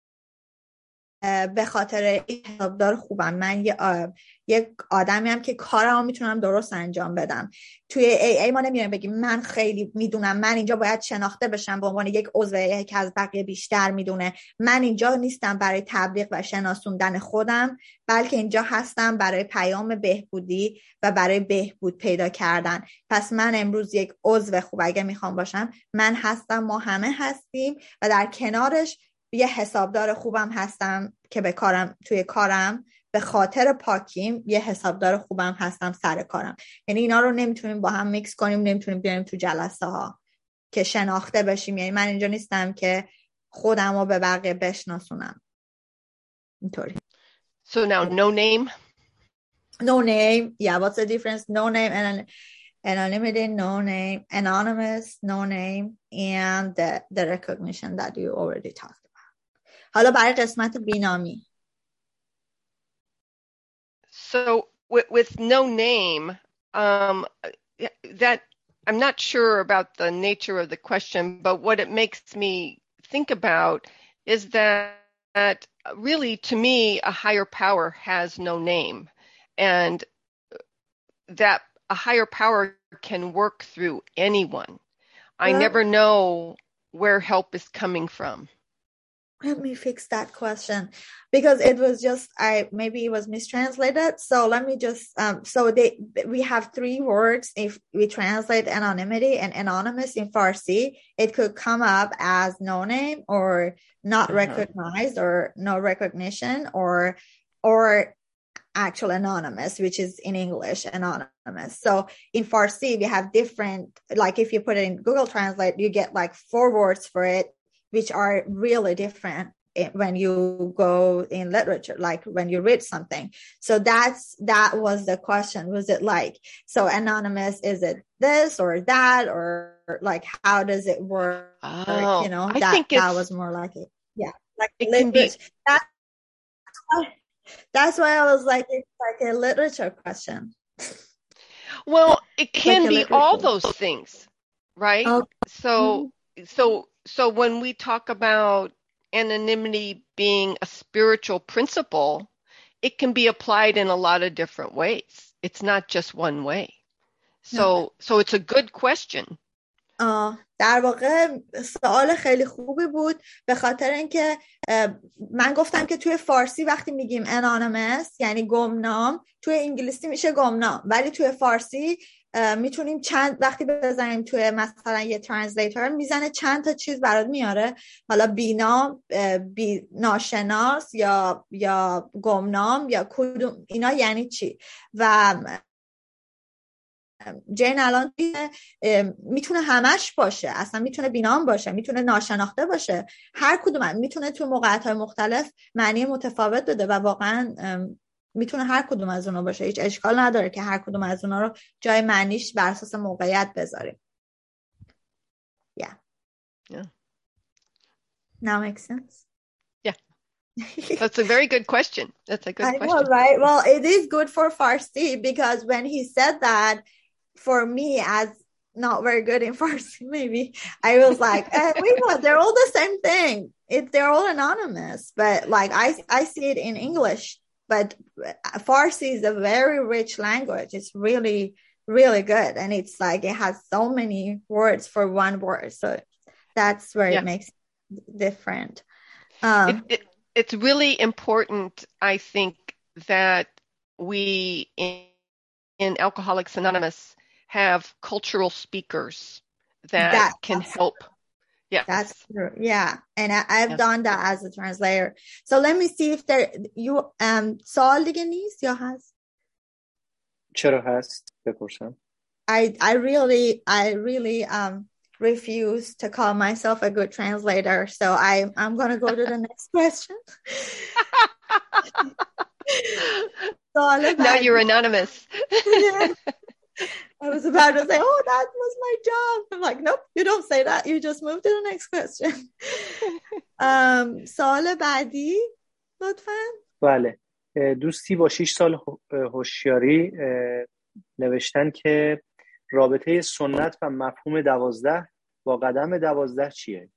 به خاطر این حسابدار خوبم، من یک آدمی هم که کارمو میتونم درست انجام بدم. توی AA ما نمیریم بگیم من خیلی میدونم، من اینجا باید شناخته بشم به عنوان یک عضو که از بقیه بیشتر میدونه. من اینجا نیستم برای تبلیغ و شناسوندن خودم، بلکه اینجا هستم برای پیام بهبودی و برای بهبود پیدا کردن. پس من امروز یک عضو خوب اگه میخوام باشم، من هستم، ما همه هستیم و در کنارش یه حسابدار خوبم هستم که به کارم، توی کارم به خاطر پاکیم یه حسابدار خوبم هستم سر کارم. یعنی اینا رو نمیتونیم با هم میکس کنیم، نمیتونیم بیاریم تو جلسه ها که شناخته بشیم. یعنی من اینجا نیستم که خودم رو به بقیه بشناسونم. اینطوری. So now no name? No name. Yeah, what's the difference? No name and anonymity, no name, anonymous, no name, and the recognition that you already talked about. حالا برای قسمت بینامی. So with no name, that I'm not sure about the nature of the question, but what it makes me think about is that really, to me, a higher power has no name, and that a higher power can work through anyone. I never know where help is coming from. Let me fix that question because it was just maybe it was mistranslated. So let me just we have three words. If we translate anonymity and anonymous in Farsi, it could come up as no name or not recognized or no recognition or actual anonymous, which is in English anonymous. So in Farsi, we have different, like if you put it in Google Translate, you get like 4 words for it, which are really different when you go in literature, like when you read something. So that was the question. Was it like, so anonymous, is it this or that, or like how does it work? Oh, you know, I think that was more like it. Yeah. Like it can be. That's why I was like, it's like a literature question. Well, it can like be all those things, right? Okay. So when we talk about anonymity being a spiritual principle, it can be applied in a lot of different ways. It's not just one way. So it's a good question. در واقع سوال خیلی خوبی بود، به خاطر اینکه من گفتم که توی فارسی وقتی میگیم anonymous یعنی گمنام، توی انگلیسی میشه گمنام، ولی توی فارسی میتونیم وقتی بزنیم توی مثلا یه ترنسلیتور میزنه چند تا چیز برات میاره، حالا بینام، ناشناس یا گمنام یا کدوم، اینا یعنی چی. و جین الان میتونه همش باشه، اصلا میتونه بینام باشه، میتونه ناشناخته باشه، هر کدوم میتونه تو موقعیت‌های مختلف معنی متفاوت بده و واقعا میتونه هر کدوم از اونا باشه. هیچ اشکال نداره که هر کدوم از اونا رو جای معنیش بر اساس موقعیت بذاریم. Yeah. Now makes sense? Yeah. That's a very good question. That's a good question. I know, right? Well, it is good for Farsi because when he said that, for me as not very good in Farsi, maybe I was like, wait, what? They're all the same thing. They're all anonymous, but like I see it in English, but Farsi is a very rich language. It's really, really good. And it's like, it has so many words for one word. So that's where it makes it different. It's really important, I think, that we in Alcoholics Anonymous have cultural speakers that can help. Yeah, that's true. Yeah, and I've done that as a translator. So let me see if سوال دیگه نیست یا هست؟ چرا هست؟ بپرسم. I really refuse to call myself a good translator, so I'm going to go to the next question. Now you're anonymous. Yeah. I was about to say, oh, that was my job. I'm like, nope, you don't say that. You just move to the next question. سوال بعدی لطفاً. بله. دوستی با 6 سال هوشیاری نوشتن که رابطه سنت و مفهوم 12 با قدم 12 چیه؟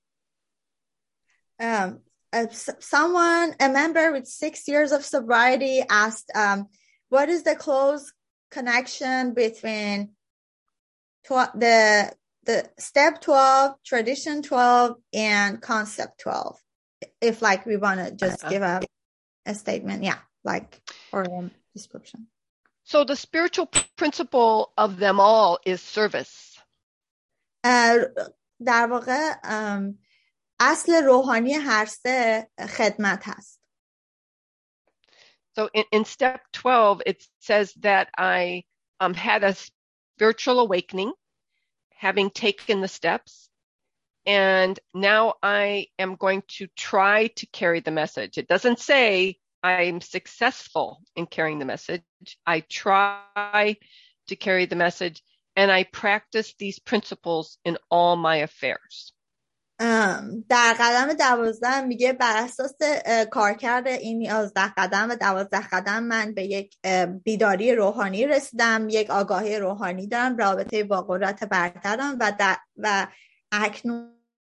Someone, a member with 6 years of sobriety asked, what is the close connection between the step 12, tradition 12, and concept 12? If like we want to just give a statement, or a description. So the spiritual principle of them all is service. در واقع اصل روحانی هر سه خدمت هست. So in step 12, it says that I had a spiritual awakening, having taken the steps, and now I am going to try to carry the message. It doesn't say I'm successful in carrying the message. I try to carry the message, and I practice these principles in all my affairs. در قدم 12 میگه بر اساس کارکرد این 11 قدم و 12 قدم من به یک بیداری روحانی رسیدم، یک آگاهی روحانی دارم، رابطه با قدرت برترم و اکنون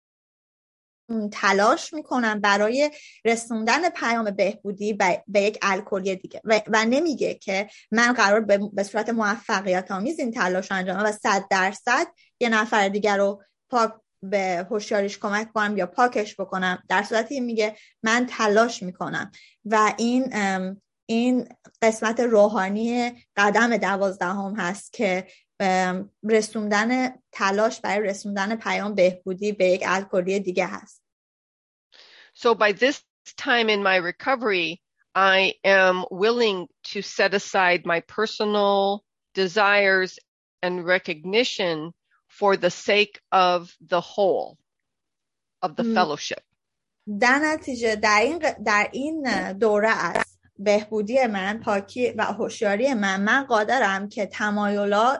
تلاش میکنم برای رسوندن پیام بهبودی به یک الکلی دیگه و نمیگه که من قرار به صورت موفقیت آمیز این تلاش انجام و 100% یه نفر دیگر رو به هوشیاریش کمک کنم یا پاکش بکنم. در صورتی میگه من تلاش میکنم و این قسمت روحانی قدم 12 هست که رسوندن تلاش برای رسوندن پیام بهبودی به یک الکلی دیگه هست. So by this time in my recovery, I am willing to set aside my personal desires and recognition for the sake of the whole of the fellowship. در نتیجه در این دوره از بهبودی من، پاکی و هوشیاری من قادرم که تمایلات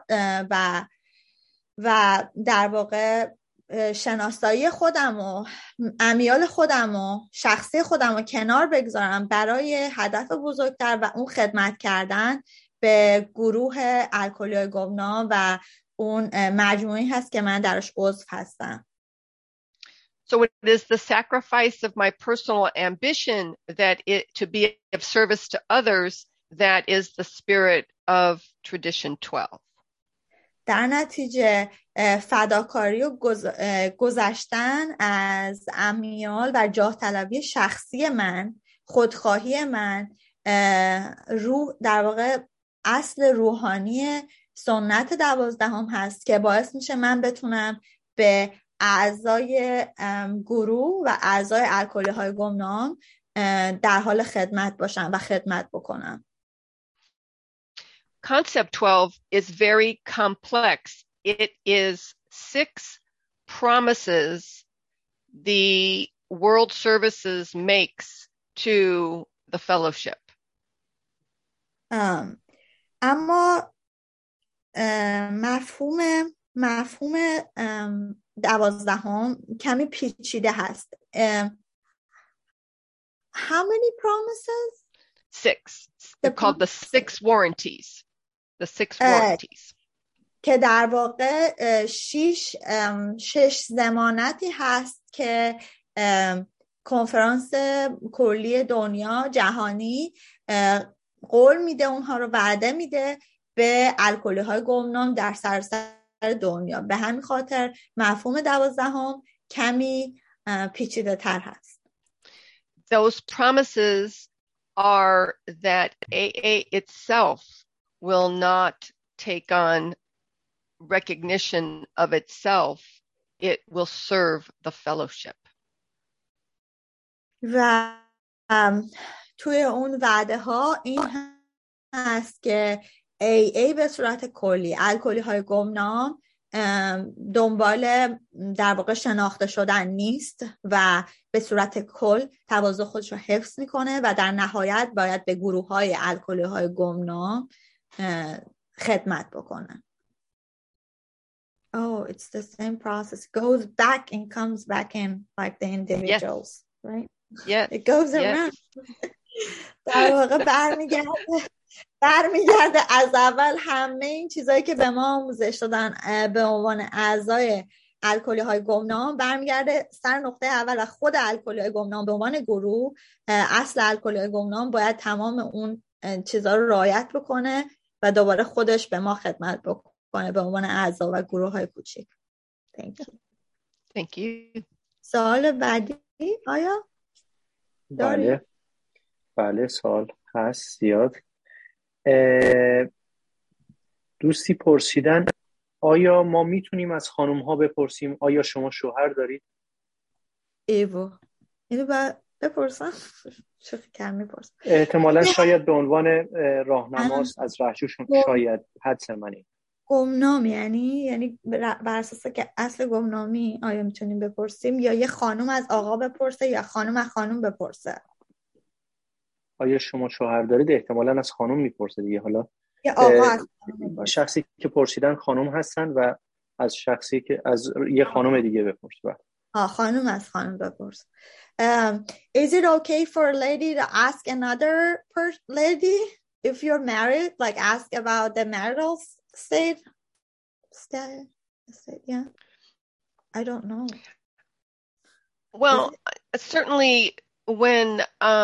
و در واقع شناسایی خودم و امیال خودم و شخصی خودم رو کنار بگذارم برای هدف بزرگتر و اون خدمت کردن به گروه الکلیای گمنام و اون مجموعی هست که من درش عضو هستم. So it is the sacrifice of my personal ambition that to be of service to others that is the spirit of tradition 12. در نتیجه فداکاری و گذشتن از امیال و جاه طلبی شخصی من، خودخواهی من، در واقع اصل روحانی سنت 12 هست که باعث میشه من بتونم به اعضای گروه و اعضای الکلی‌های گمنام در حال خدمت باشم و خدمت بکنم. Concept 12 is very complex. It is 6 promises the World Services makes to the fellowship. اما مفهوم 12 کمی پیچیده هست. How many promises? 6. They're called the 6 warranties. The 6 warranties. که در واقع 6 ضمانتی هست که کنفرانس کلی دنیا جهانی قول میده، اونها رو وعده میده به الکلی‌های گمنام در سراسر دنیا. به همین خاطر مفهوم 12 کمی پیچیده تر هست. Those promises are that AA itself will not take on recognition of itself. It will serve the fellowship. و توی اون وعده ها این هست که AA به صورت کلی الکلی‌های گمنام دنبال در واقع شناخته شدن نیست و به صورت کل تواضع خودش رو حفظ میکنه و در نهایت باید به گروه‌های الکلی‌های گمنام خدمت بکنه. Oh, it's the same process. It goes back and comes back in like the individuals, yes. Right? Yes. It goes around. در واقع برمیگرده از اول همه این چیزایی که به ما آموزش دادن به عنوان اعضای الکلی‌های گمنام برمیگرده سر نقطه اول و خود الکلی‌های گمنام به عنوان گروه، اصل الکلی‌های گمنام باید تمام اون چیزا رو رعایت بکنه و دوباره خودش به ما خدمت بکنه به عنوان اعضا و گروه‌های کوچیک. Thank you. سوال بعدی آیا داری؟ بله سوال هست زیاد. دوستی پرسیدن آیا ما میتونیم از خانم ها بپرسیم آیا شما شوهر دارید؟ اینو باید بپرسم؟ چه کم میپرسم؟ احتمالا شاید به عنوان راهنماست از رهجوشون، شاید حدس منی. گمنام یعنی بر اساس که اصل گمنامی آیا میتونیم بپرسیم یا یه خانم از آقا بپرسه یا خانم از خانم بپرسه؟ آیا شما شوهر دارید؟ احتمالا از خانم میپرسه دیگه. حالا یه آقا از خانم شخصی که پرسیدن خانم هستن و از شخصی که از یه خانم دیگه بپرسه. خانم از خانم بپرس. Is it okay for a lady to ask another lady if you're married, like ask about the marital state? Yeah. I don't know. Well, certainly when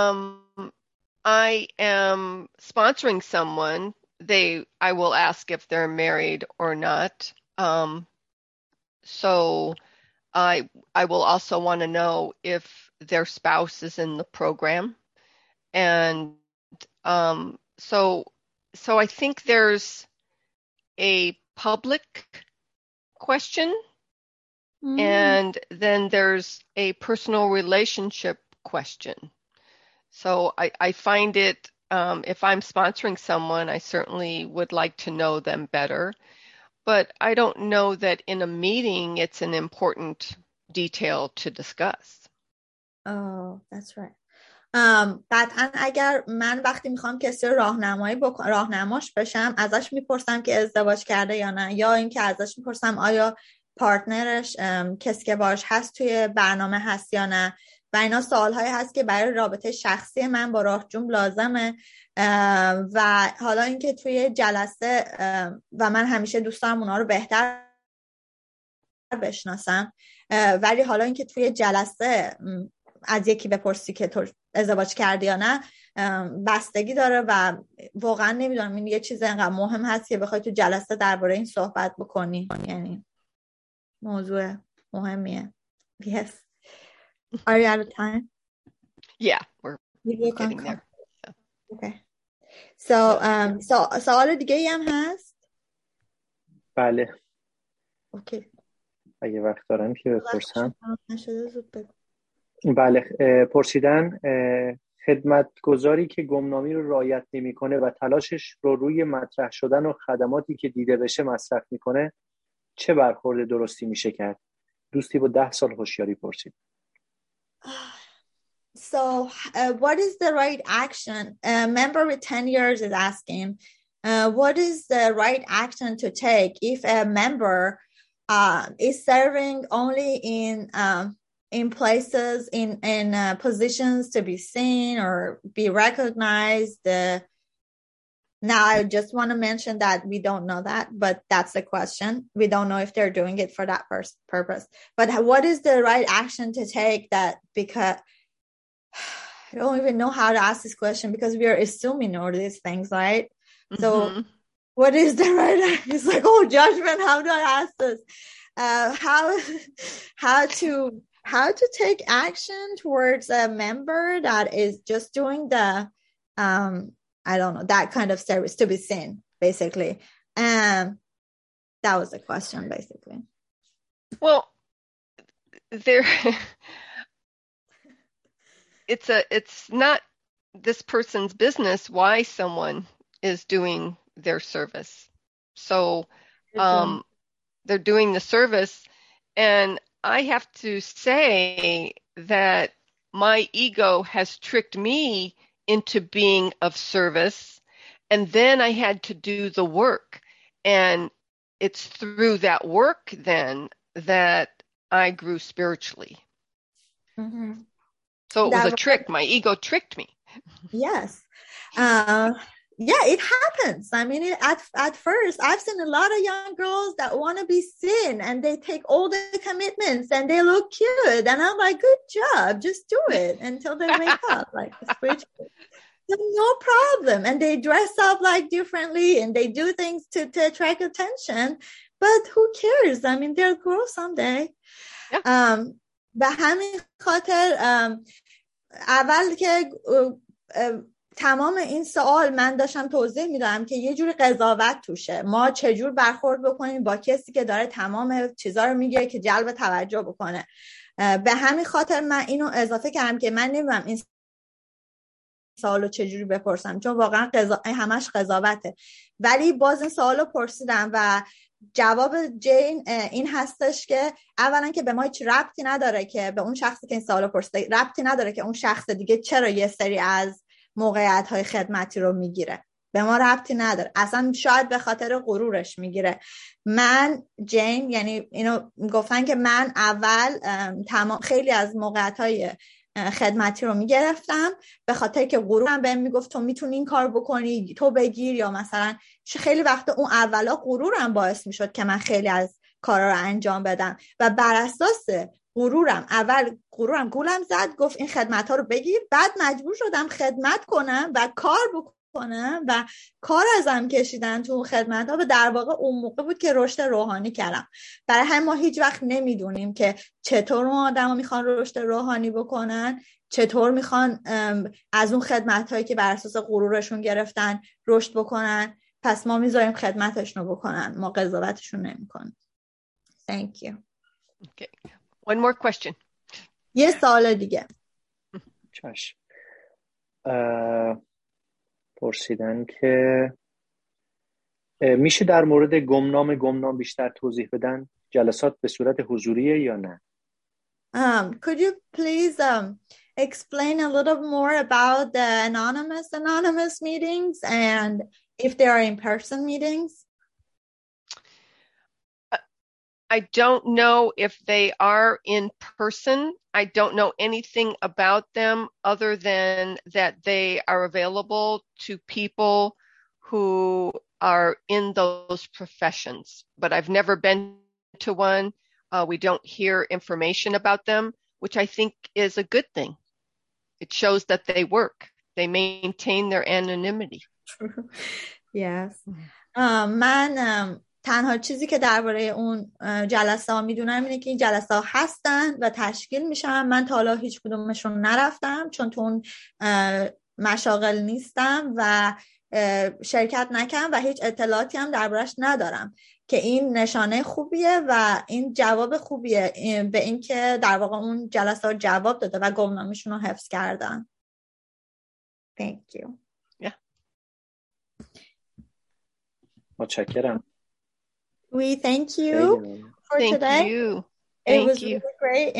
I am sponsoring someone, I will ask if they're married or not. So I will also want to know if their spouse is in the program. And so I think there's a public question, and then there's a personal relationship question. So I find it, if I'm sponsoring someone, I certainly would like to know them better. But I don't know that in a meeting it's an important detail to discuss. Oh, that's right. قطعا اگر من وقتی میخوام کسی رو راهنماش بشم ازش میپرسم که ازدواج کرده یا نه، یا اینکه ازش میپرسم آیا پارتنرش کسی که باش هست توی برنامه هست یا نه، و اینا سوالهایی هست که برای رابطه شخصی من با راهجوم لازمه. و حالا اینکه توی جلسه و من همیشه دوست دارم اونا رو بهتر بشناسم، ولی حالا اینکه توی جلسه از یکی بپرسی که تو ازدواج کردی یا نه بستگی داره و واقعا نمیدونم این یه چیز اینقدر مهم هست که بخوای تو جلسه درباره این صحبت بکنی. یعنی موضوع مهمیه. Yes. Are you out of time? Yeah, we're getting there. Yeah. Okay. So سوال دیگه ای هم هست؟ بله. اوکی. اگه وقت دارم که بپرسم. نشده زود بگو. بله، پرسیدن خدمتگزاری که گمنامی رو رعایت نمی‌کنه و تلاشش رو روی مطرح شدن و خدماتی که دیده بشه مصرف میکنه چه برخورد درستی میشه کرد؟ دوستی با 10 سال هوشیاری پرسید. So what is the right action? A member with 10 years is asking, what is the right action to take if a member is serving only in places, in positions to be seen or be recognized? Now, I just want to mention that we don't know that, but that's the question. We don't know if they're doing it for that purpose. But what is the right action to take that, because I don't even know how to ask this question because we are assuming all these things, right? Mm-hmm. So what is the right, it's like, oh, judgment, how do I ask this? How to take action towards a member that is just doing the, I don't know, that kind of service to be seen, basically. That was the question, basically. Well, it's not this person's business why someone is doing their service. So they're doing the service, and I have to say that my ego has tricked me into being of service, and then I had to do the work, and it's through that work then that I grew spiritually. Mm-hmm. So it was a trick. My ego tricked me. Yes. Yeah, it happens. I mean, at first, I've seen a lot of young girls that want to be seen, and they take all the commitments, and they look cute, and I'm like, good job, just do it until they wake up, like spiritually. No problem. And they dress up like differently, and they do things to attract attention, but who cares? I mean, they'll grow someday. Yeah. به همین خاطر اول که تمام این سوال من داشتم توضیح میدم که یه جوری قضاوت توشه، ما چجور برخورد بکنیم با کسی که داره تمام چیزا رو میگه که جلب توجه بکنه. به همین خاطر من اینو اضافه کردم که من نمیدونم این سوالو چجوری بپرسم، چون واقعا همش قضاوته. ولی باز این سوالو پرسیدم و جواب جین این هستش که اولا که به ما هیچ ربطی نداره که به اون شخصی که این سوالو پرسیده ربطی نداره که اون شخص دیگه چرا یه سری از موقعیت‌های خدمتی رو میگیره، به ما ربطی نداره، اصلا شاید به خاطر غرورش میگیره. من جین، یعنی اینو گفتن که من اول خیلی از موقعیت‌های خدمتی رو میگرفتم به خاطر که غرورم بهم میگفت تو میتونی این کار بکنی، تو بگیر، یا مثلا خیلی وقت اون اولا غرورم باعث میشد که من خیلی از کارا رو انجام بدم و بر اساس غرورم اول غرورم گولم زد، گفت این خدمت ها رو بگیر، بعد مجبور شدم خدمت کنم و کار بکنم و کار ازم کشیدن تو خدمت ها و در واقع اون موقع بود که رشد روحانی کردم. برای همین ما هیچ وقت نمیدونیم که چطور اون آدم ها میخوان رشد روحانی بکنن، چطور میخوان از اون خدمت هایی که بر اساس غرورشون گرفتن رشد بکنن. پس ما میذاریم خدمتشون رو بکنن، ما قضاوتشون نمیکنیم. Thank you. Okay. One more question. یه سوال دیگه. چشم. پرسیدن که میشه در مورد گمنام بیشتر توضیح بدن؟ جلسات به صورت حضوریه یا نه؟ Could you please explain a little more about the anonymous meetings and if they are in-person meetings? I don't know if they are in person. I don't know anything about them other than that they are available to people who are in those professions. But I've never been to one. We don't hear information about them, which I think is a good thing. It shows that they work. They maintain their anonymity. Yes. من تنها چیزی که درباره اون جلسه ها میدونم اینه که این جلسه ها هستن و تشکیل میشن. من تا حالا هیچ کدومشون نرفتم چون تو اون مشاغل نیستم و شرکت نکردم و هیچ اطلاعاتی هم دربارش ندارم که این نشانه خوبیه و این جواب خوبیه به این که در واقع اون جلسه ها جواب داده و گمنامیشون رو حفظ کردن. Thank you. Yeah. متشکرم. We thank you for today. Thank you. It was really great.